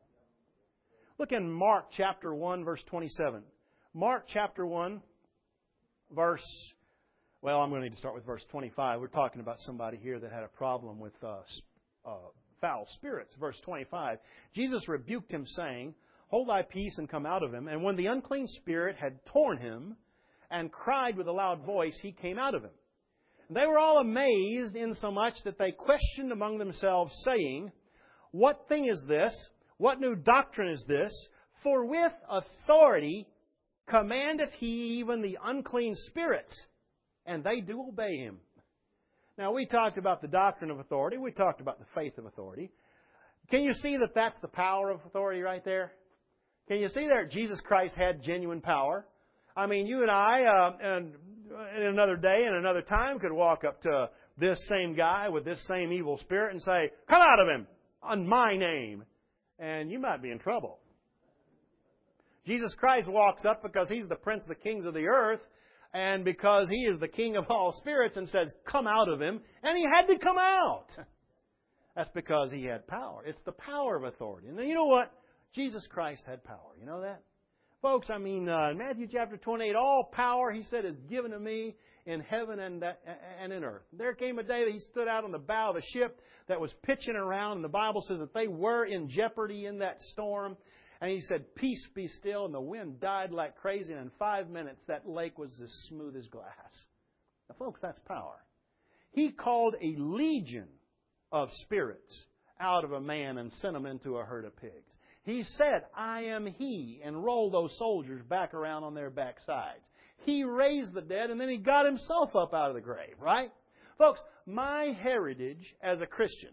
Look in Mark chapter one, verse twenty-seven. Mark chapter one, verse... Well, I'm going to need to start with verse twenty-five. We're talking about somebody here that had a problem with uh, uh, foul spirits. Verse twenty-five. Jesus rebuked him, saying, Hold thy peace and come out of him. And when the unclean spirit had torn him and cried with a loud voice, he came out of him. And they were all amazed insomuch that they questioned among themselves, saying, What thing is this? What new doctrine is this? For with authority commandeth he even the unclean spirits, and they do obey him. Now, we talked about the doctrine of authority. We talked about the faith of authority. Can you see that that's the power of authority right there? Can you see there Jesus Christ had genuine power? I mean, you and I, uh, and in another day and another time, could walk up to this same guy with this same evil spirit and say, Come out of him on my name. And you might be in trouble. Jesus Christ walks up because He's the Prince of the Kings of the earth. And because He is the King of all spirits and says, come out of him, and he had to come out. That's because He had power. It's the power of authority. And then you know what? Jesus Christ had power. You know that? Folks, I mean, uh, in Matthew chapter twenty-eight, all power, He said, is given to me in heaven and, that, and in earth. There came a day that He stood out on the bow of a ship that was pitching around, and the Bible says that they were in jeopardy in that storm. And He said, peace be still, and the wind died like crazy, and in five minutes that lake was as smooth as glass. Now, folks, that's power. He called a legion of spirits out of a man and sent them into a herd of pigs. He said, I am He, and rolled those soldiers back around on their backsides. He raised the dead, and then He got Himself up out of the grave, right? Folks, my heritage as a Christian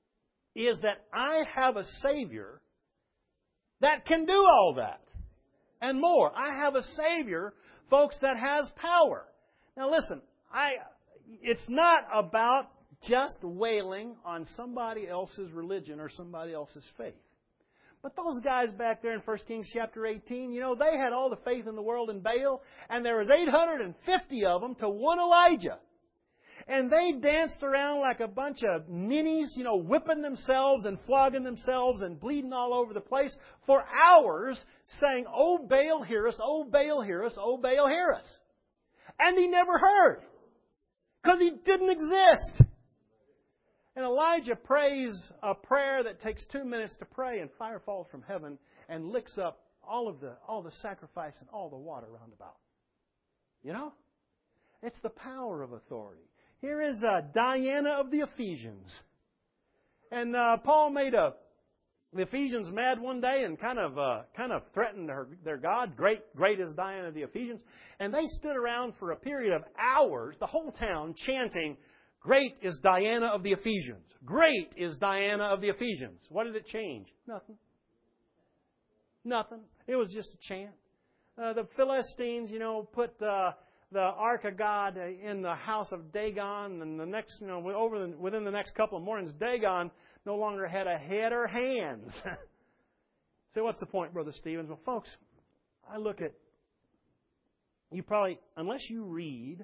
is that I have a Savior that can do all that and more. I have a Savior, folks, that has power. Now listen, I it's not about just wailing on somebody else's religion or somebody else's faith. But those guys back there in First Kings chapter eighteen, you know, they had all the faith in the world in Baal, and there was eight hundred fifty of them to one Elijah. And they danced around like a bunch of ninnies, you know, whipping themselves and flogging themselves and bleeding all over the place for hours, saying, oh, Baal, hear us, oh, Baal, hear us, oh, Baal, hear us. And he never heard, because he didn't exist. And Elijah prays a prayer that takes two minutes to pray, and fire falls from heaven and licks up all of the all the sacrifice and all the water round about. You know? It's the power of authority. Here is uh, Diana of the Ephesians. And uh, Paul made a, the Ephesians mad one day and kind of uh, kind of threatened her, their God. Great, great is Diana of the Ephesians. And they stood around for a period of hours, the whole town, chanting, great is Diana of the Ephesians. Great is Diana of the Ephesians. What did it change? Nothing. Nothing. It was just a chant. Uh, the Philistines, you know, put uh, the Ark of God in the house of Dagon, and the next, you know, over the, within the next couple of mornings, Dagon no longer had a head or hands. So what's the point, Brother Stevens? Well, folks, I look at, you probably, unless you read,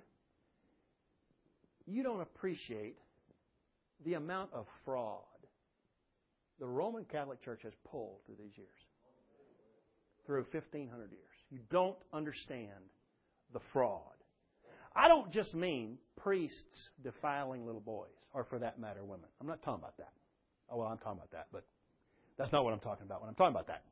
you don't appreciate the amount of fraud the Roman Catholic Church has pulled through these years. Through fifteen hundred years. You don't understand the fraud. I don't just mean priests defiling little boys, or for that matter, women. I'm not talking about that. Oh, well, I'm talking about that, but that's not what I'm talking about when I'm talking about that.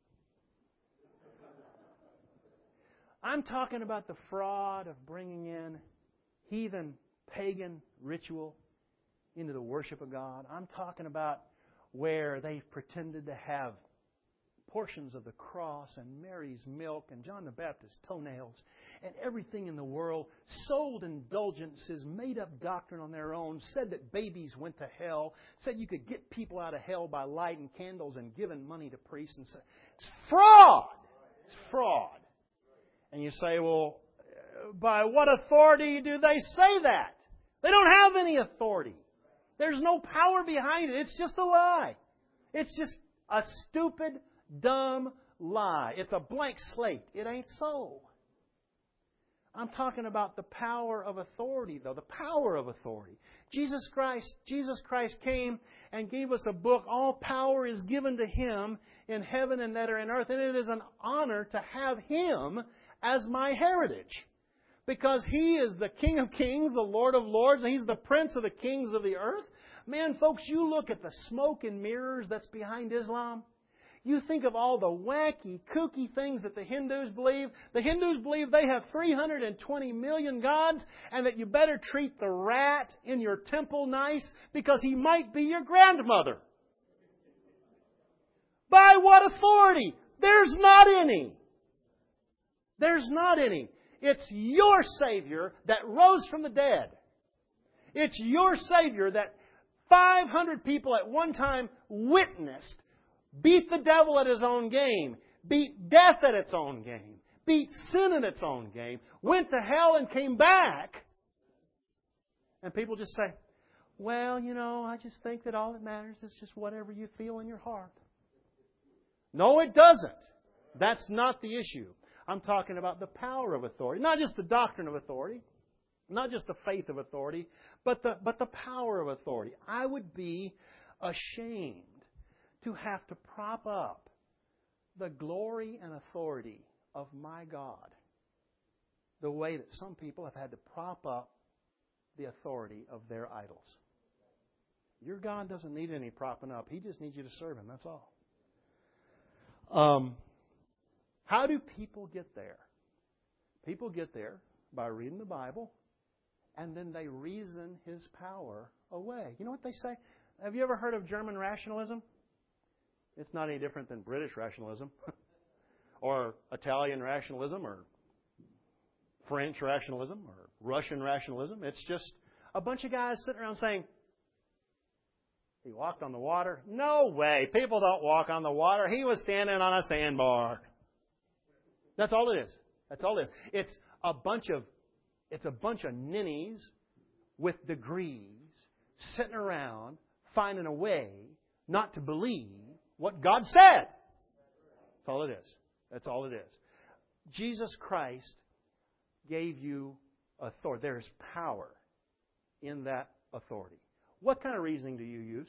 I'm talking about the fraud of bringing in heathen, pagan ritual into the worship of God. I'm talking about where they've pretended to have portions of the cross and Mary's milk and John the Baptist's toenails and everything in the world, sold indulgences, made up doctrine on their own, said that babies went to hell, said you could get people out of hell by lighting candles and giving money to priests. And so, it's fraud. It's fraud. And you say, well, by what authority do they say that? They don't have any authority. There's no power behind it. It's just a lie. It's just a stupid, dumb lie. It's a blank slate. It ain't so. I'm talking about the power of authority, though. The power of authority. Jesus Christ, Jesus Christ came and gave us a book. All power is given to Him in heaven and that are in earth. And it is an honor to have Him as my heritage. Because He is the King of kings, the Lord of lords, and He's the Prince of the kings of the earth. Man, folks, you look at the smoke and mirrors that's behind Islam. You think of all the wacky, kooky things that the Hindus believe. The Hindus believe they have three hundred twenty million gods and that you better treat the rat in your temple nice because he might be your grandmother. By what authority? There's not any. There's not any. It's your Savior that rose from the dead. It's your Savior that five hundred people at one time witnessed beat the devil at his own game, beat death at its own game, beat sin at its own game, went to hell and came back. And people just say, well, you know, I just think that all that matters is just whatever you feel in your heart. No, it doesn't. That's not the issue. I'm talking about the power of authority. Not just the doctrine of authority, not just the faith of authority, but the, but the power of authority. I would be ashamed to have to prop up the glory and authority of my God the way that some people have had to prop up the authority of their idols. Your God doesn't need any propping up. He just needs you to serve Him. That's all. Um, how do people get there? People get there by reading the Bible, and then they reason His power away. You know what they say? Have you ever heard of German rationalism? It's not any different than British rationalism, or Italian rationalism, or French rationalism, or Russian rationalism. It's just a bunch of guys sitting around saying, He walked on the water? No way. People don't walk on the water. He was standing on a sandbar. That's all it is. That's all it is. It's a bunch of it's a bunch of ninnies with degrees sitting around finding a way not to believe what God said. That's all it is. That's all it is. Jesus Christ gave you authority. There's power in that authority. What kind of reasoning do you use?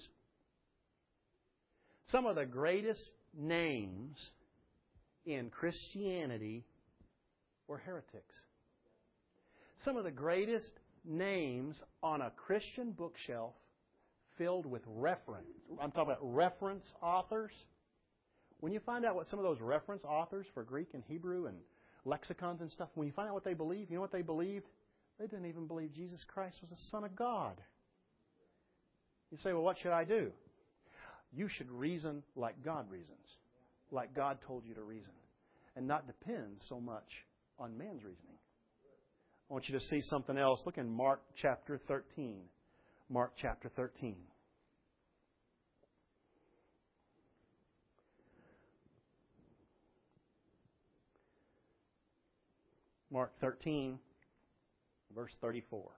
Some of the greatest names in Christianity were heretics. Some of the greatest names on a Christian bookshelf filled with reference. I'm talking about reference authors. When you find out what some of those reference authors for Greek and Hebrew and lexicons and stuff, when you find out what they believe, you know what they believed? They didn't even believe Jesus Christ was the Son of God. You say, well, what should I do? You should reason like God reasons, like God told you to reason, and not depend so much on man's reasoning. I want you to see something else. Look in Mark chapter thirteen. Mark chapter thirteen. Mark thirteen, verse thirty-four.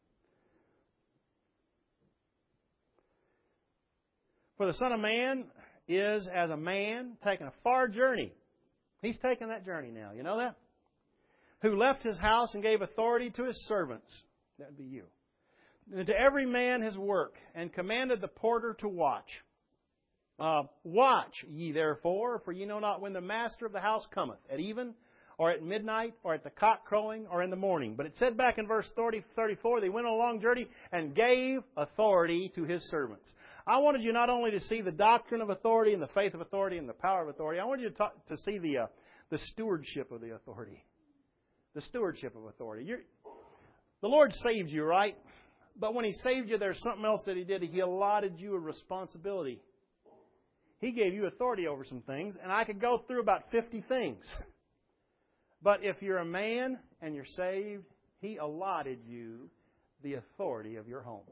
For the Son of Man is as a man taking a far journey. He's taking that journey now. You know that? Who left his house and gave authority to his servants. That would be you. And to every man his work, and commanded the porter to watch. Uh, watch ye therefore, for ye know not when the master of the house cometh, at even, or at midnight, or at the cock crowing, or in the morning. But it said back in verse thirty, thirty-four, they went on a long journey and gave authority to his servants. I wanted you not only to see the doctrine of authority and the faith of authority and the power of authority, I wanted you to, talk, to see the uh, the stewardship of the authority. The stewardship of authority. You're, the Lord saved you, right? But when He saved you, there's something else that He did. He allotted you a responsibility. He gave you authority over some things, and I could go through about fifty things. But if you're a man and you're saved, He allotted you the authority of your home.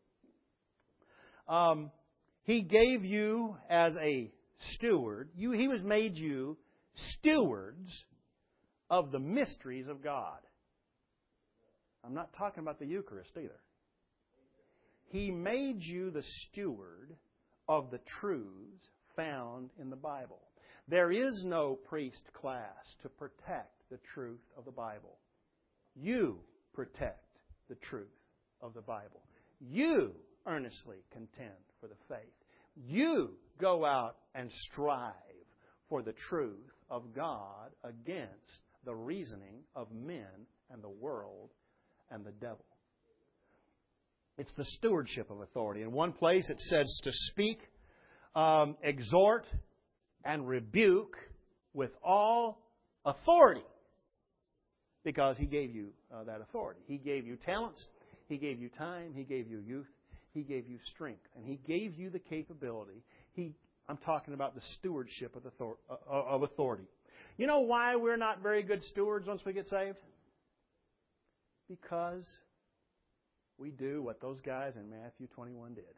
Um, he gave you as a steward. You, he was made you stewards of the mysteries of God. I'm not talking about the Eucharist either. He made you the steward of the truths found in the Bible. There is no priest class to protect the truth of the Bible. You protect the truth of the Bible. You earnestly contend for the faith. You go out and strive for the truth of God against the reasoning of men and the world and the devil. It's the stewardship of authority. In one place it says to speak, um, exhort, and rebuke with all authority. Because He gave you uh, that authority. He gave you talents. He gave you time. He gave you youth. He gave you strength. And He gave you the capability. He, I'm talking about the stewardship of authority, of authority. You know why we're not very good stewards once we get saved? Because we do what those guys in Matthew twenty-one did.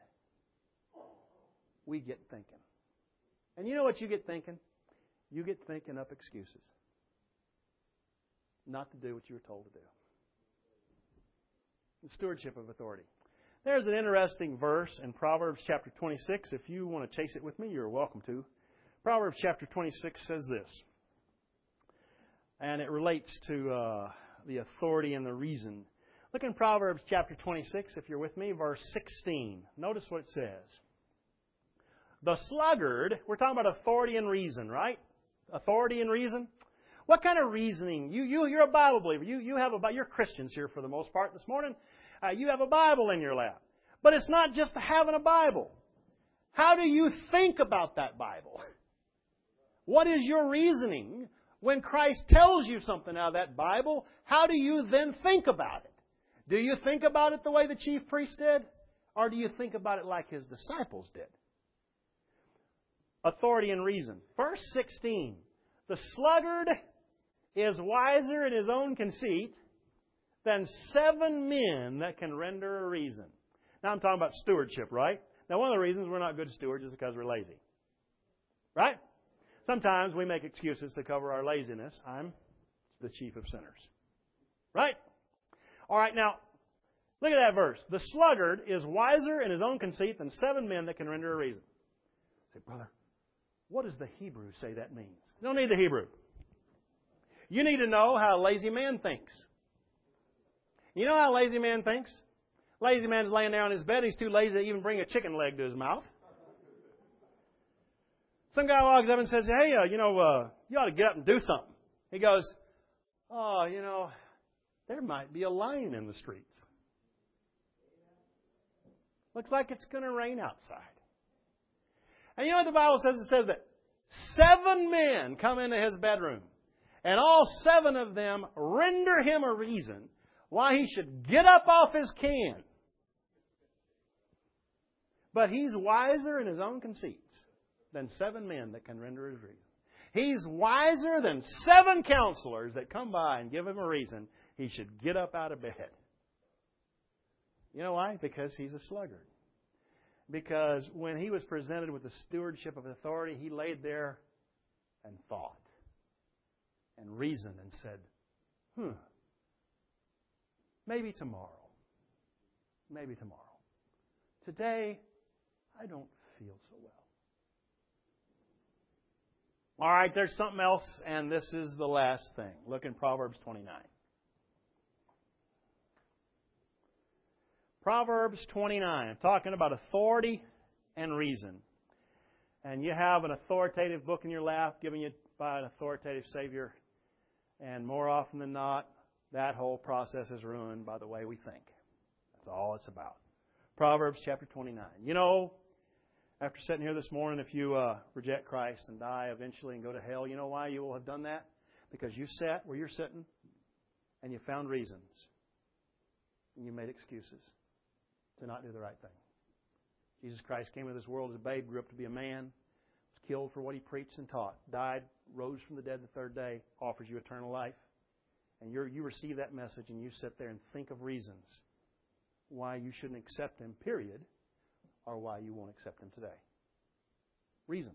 We get thinking. And you know what you get thinking? You get thinking up excuses. Not to do what you were told to do. The stewardship of authority. There's an interesting verse in Proverbs chapter twenty-six. If you want to chase it with me, you're welcome to. Proverbs chapter twenty-six says this. and it relates to uh, the authority and the reason. Look in Proverbs chapter twenty-six, if you're with me, verse sixteen. Notice what it says. The sluggard, we're talking about authority and reason, right? Authority and reason. What kind of reasoning? You, you, you're a Bible believer. You, you have a, you're Christians here for the most part this morning. Uh, you have a Bible in your lap. But it's not just having a Bible. How do you think about that Bible? What is your reasoning when Christ tells you something out of that Bible? How do you then think about it? Do you think about it the way the chief priest did? Or do you think about it like his disciples did? Authority and reason. Verse sixteen. The sluggard is wiser in his own conceit than seven men that can render a reason. Now I'm talking about stewardship, right? Now one of the reasons we're not good stewards is because we're lazy. Right? Sometimes we make excuses to cover our laziness. I'm the chief of sinners. Right? All right, now, look at that verse. The sluggard is wiser in his own conceit than seven men that can render a reason. I say, brother, what does the Hebrew say that means? You don't need the Hebrew. You need to know how a lazy man thinks. You know how a lazy man thinks? Lazy man's laying there on his bed. He's too lazy to even bring a chicken leg to his mouth. Some guy walks up and says, hey, uh, you know, uh, you ought to get up and do something. He goes, oh, you know, there might be a lion in the streets. Looks like it's going to rain outside. And you know what the Bible says? It says that seven men come into his bedroom, and all seven of them render him a reason why he should get up off his can. But he's wiser in his own conceits than seven men that can render his reason. He's wiser than seven counselors that come by and give him a reason he should get up out of bed. You know why? Because he's a sluggard. Because when he was presented with the stewardship of authority, he laid there and thought and reasoned and said, hmm, maybe tomorrow. Maybe tomorrow. Today, I don't feel so well. All right, there's something else, and this is the last thing. Look in Proverbs twenty-nine. Proverbs twenty-nine. I'm talking about authority and reason. And you have an authoritative book in your lap given you by an authoritative Savior. And more often than not, that whole process is ruined by the way we think. That's all it's about. Proverbs chapter twenty-nine. You know, after sitting here this morning, if you uh, reject Christ and die eventually and go to hell, you know why you will have done that? Because you sat where you're sitting and you found reasons. And you made excuses to not do the right thing. Jesus Christ came into this world as a babe, grew up to be a man, was killed for what he preached and taught, died, rose from the dead the third day, offers you eternal life. And you you receive that message and you sit there and think of reasons why you shouldn't accept Him, period, or why you won't accept Him today. Reasons.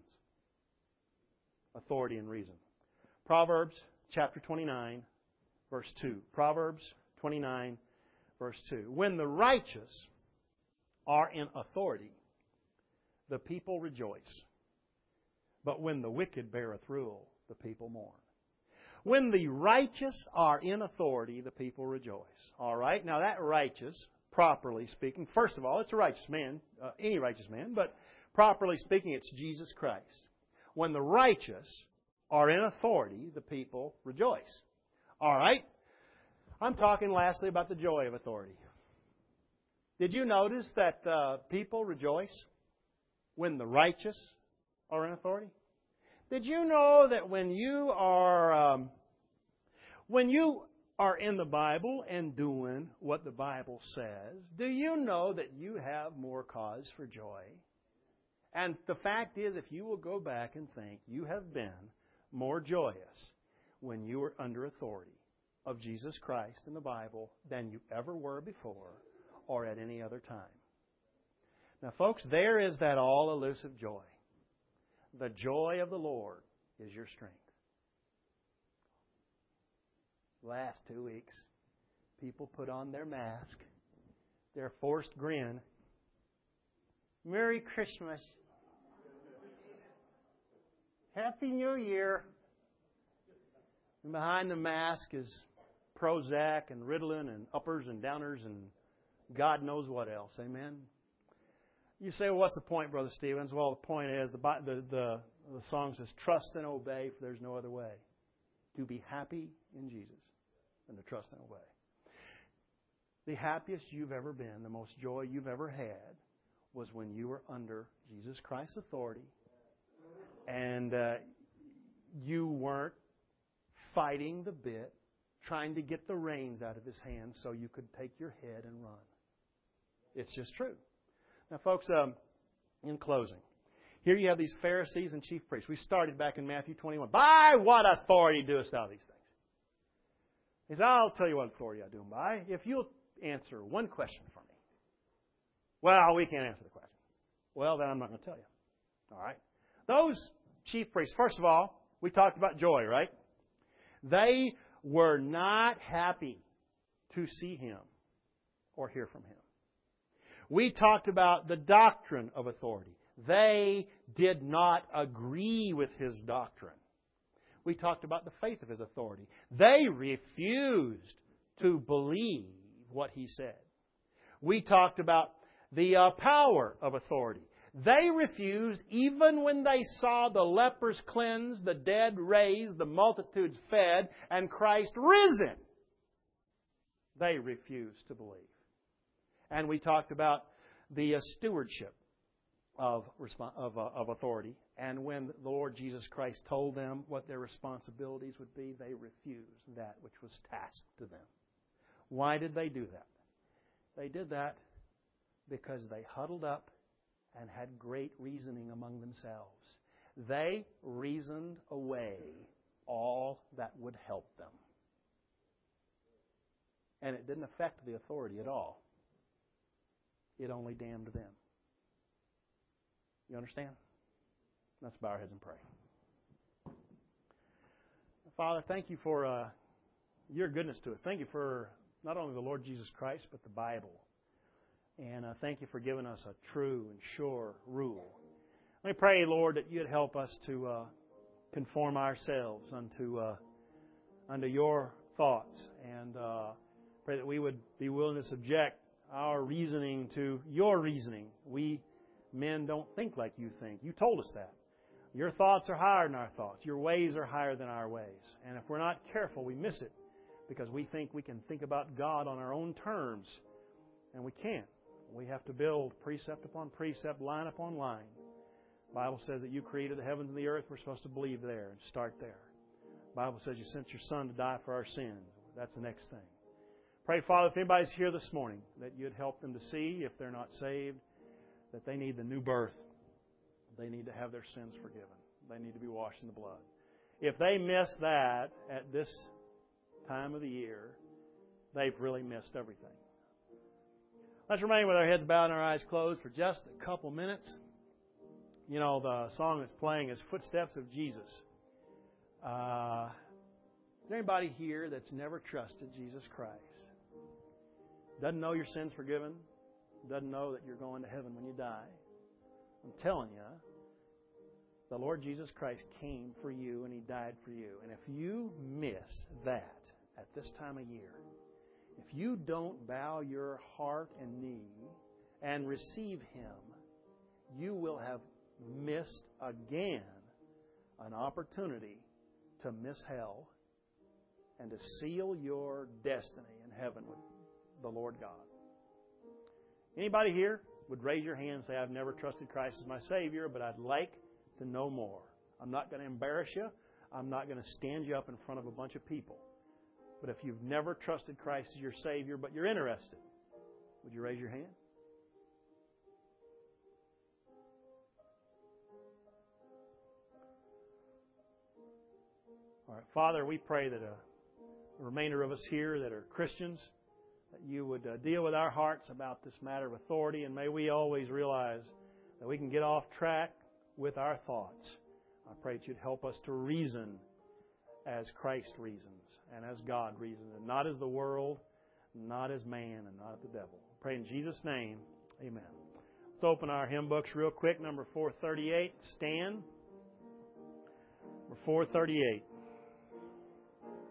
Authority and reason. Proverbs chapter twenty-nine, verse two. Proverbs twenty-nine, verse two. When the righteous are in authority, the people rejoice. But when the wicked beareth rule, the people mourn. When the righteous are in authority, the people rejoice. All right? Now that righteous, properly speaking, first of all, it's a righteous man, uh, any righteous man, but properly speaking, it's Jesus Christ. When the righteous are in authority, the people rejoice. All right? I'm talking lastly about the joy of authority. Did you notice that uh, people rejoice when the righteous are in authority? Did you know that when you are um, when you are in the Bible and doing what the Bible says, do you know that you have more cause for joy? And the fact is, if you will go back and think, you have been more joyous when you were under authority of Jesus Christ in the Bible than you ever were before or at any other time. Now, folks, there is that all-elusive joy. The joy of the Lord is your strength. Last two weeks, people put on their mask, their forced grin. Merry Christmas. Happy New Year. And behind the mask is Prozac and Ritalin and uppers and downers and God knows what else. Amen? You say, well, what's the point, Brother Stevens? Well, the point is, the, the, the, the song says, trust and obey, for there's no other way. To be happy in Jesus and to trust and obey. The happiest you've ever been, the most joy you've ever had, was when you were under Jesus Christ's authority and uh, you weren't fighting the bit, trying to get the reins out of His hands so you could take your head and run. It's just true. Now, folks, um, in closing, here you have these Pharisees and chief priests. We started back in Matthew twenty-one. By what authority doest thou these things? He says, I'll tell you what authority I do them by. If you'll answer one question for me. Well, we can't answer the question. Well, then I'm not going to tell you. All right. Those chief priests, first of all, we talked about joy, right? They were not happy to see Him or hear from Him. We talked about the doctrine of authority. They did not agree with His doctrine. We talked about the faith of His authority. They refused to believe what He said. We talked about the uh, power of authority. They refused, even when they saw the lepers cleansed, the dead raised, the multitudes fed, and Christ risen. They refused to believe. And we talked about the uh, stewardship of, of, uh, of authority. And when the Lord Jesus Christ told them what their responsibilities would be, they refused that which was tasked to them. Why did they do that? They did that because they huddled up and had great reasoning among themselves. They reasoned away all that would help them. And it didn't affect the authority at all. It only damned them. You understand? Let's bow our heads and pray. Father, thank you for uh, your goodness to us. Thank you for not only the Lord Jesus Christ, but the Bible. And uh, thank you for giving us a true and sure rule. Let me pray, Lord, that you'd help us to uh, conform ourselves unto uh, unto your thoughts. And uh, pray that we would be willing to subject our reasoning to your reasoning. We men don't think like you think. You told us that. Your thoughts are higher than our thoughts. Your ways are higher than our ways. And if we're not careful, we miss it because we think we can think about God on our own terms. And we can't. We have to build precept upon precept, line upon line. The Bible says that you created the heavens and the earth. We're supposed to believe there and start there. The Bible says you sent your Son to die for our sins. That's the next thing. Pray, Father, if anybody's here this morning, that you'd help them to see, if they're not saved, that they need the new birth. They need to have their sins forgiven. They need to be washed in the blood. If they miss that at this time of the year, they've really missed everything. Let's remain with our heads bowed and our eyes closed for just a couple minutes. You know, the song that's playing is Footsteps of Jesus. Uh, is there anybody here that's never trusted Jesus Christ? Doesn't know your sins forgiven? Doesn't know that you're going to heaven when you die? I'm telling you, the Lord Jesus Christ came for you and He died for you. And if you miss that at this time of year, if you don't bow your heart and knee and receive Him, you will have missed again an opportunity to miss hell and to seal your destiny in heaven with the Lord God. Anybody here would raise your hand and say, I've never trusted Christ as my Savior, but I'd like to know more. I'm not going to embarrass you. I'm not going to stand you up in front of a bunch of people. But if you've never trusted Christ as your Savior, but you're interested, would you raise your hand? All right, Father, we pray that uh, the remainder of us here that are Christians, that you would uh, deal with our hearts about this matter of authority, and may we always realize that we can get off track with our thoughts. I pray that you'd help us to reason as Christ reasons and as God reasons, and not as the world, not as man, and not the devil. I pray in Jesus' name, amen. Let's open our hymn books real quick. Number four thirty-eight, stand. Number four thirty-eight.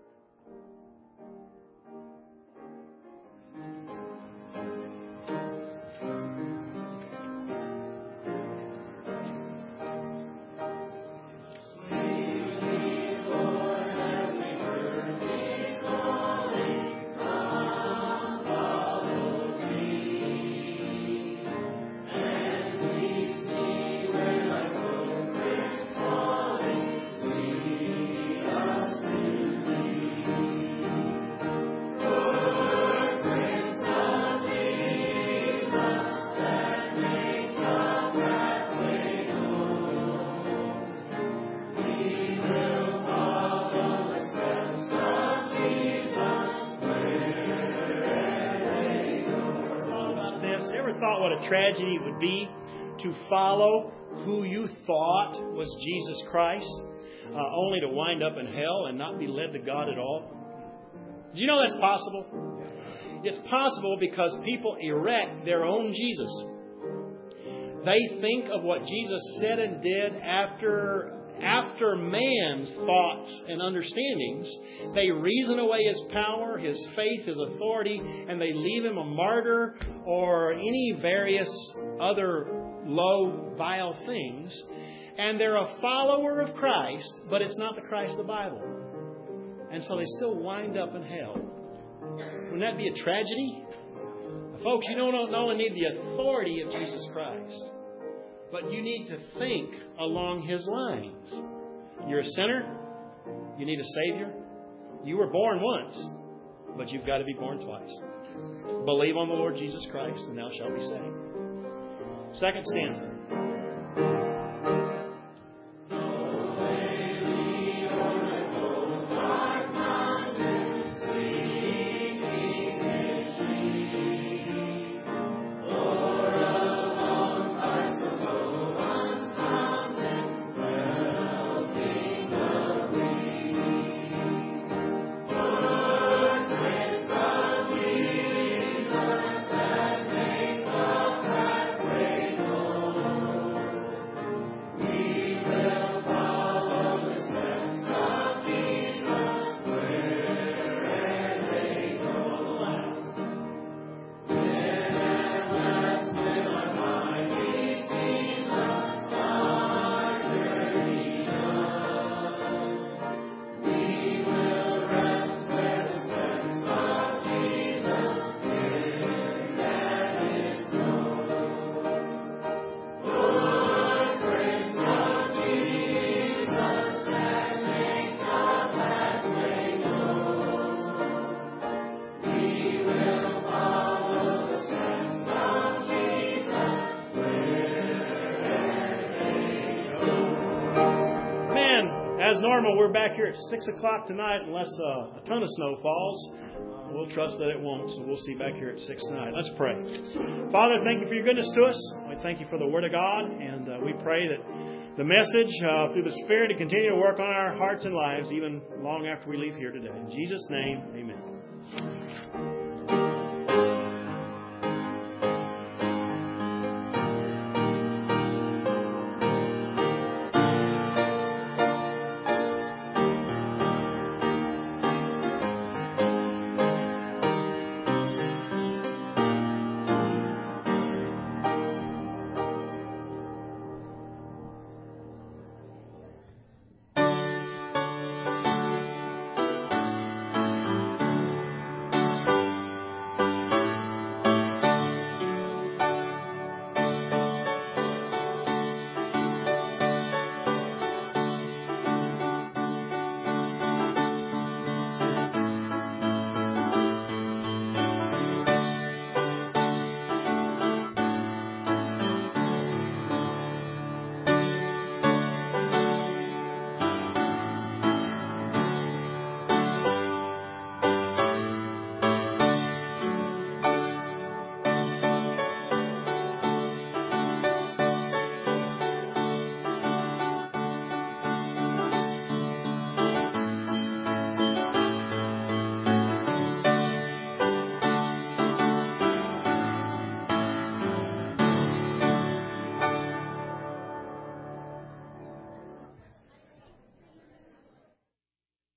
thought what a tragedy it would be to follow who you thought was Jesus Christ, uh, only to wind up in hell and not be led to God at all? Do you know that's possible? It's possible because people erect their own Jesus. They think of what Jesus said and did after after man's thoughts and understandings. They reason away His power, His faith, His authority, and they leave Him a martyr or any various other low, vile things. And they're a follower of Christ, but it's not the Christ of the Bible. And so they still wind up in hell. Wouldn't that be a tragedy? Folks, you don't only need the authority of Jesus Christ, but you need to think along His lines. You're a sinner. You need a Savior. You were born once, but you've got to be born twice. Believe on the Lord Jesus Christ, and thou shalt be saved. Second stanza. As normal, we're back here at six o'clock tonight, unless uh, a ton of snow falls. Uh, we'll trust that it won't, so we'll see back here at six tonight. Let's pray. Father, thank you for your goodness to us. We thank you for the Word of God, and uh, we pray that the message uh, through the Spirit to continue to work on our hearts and lives even long after we leave here today. In Jesus' name, amen.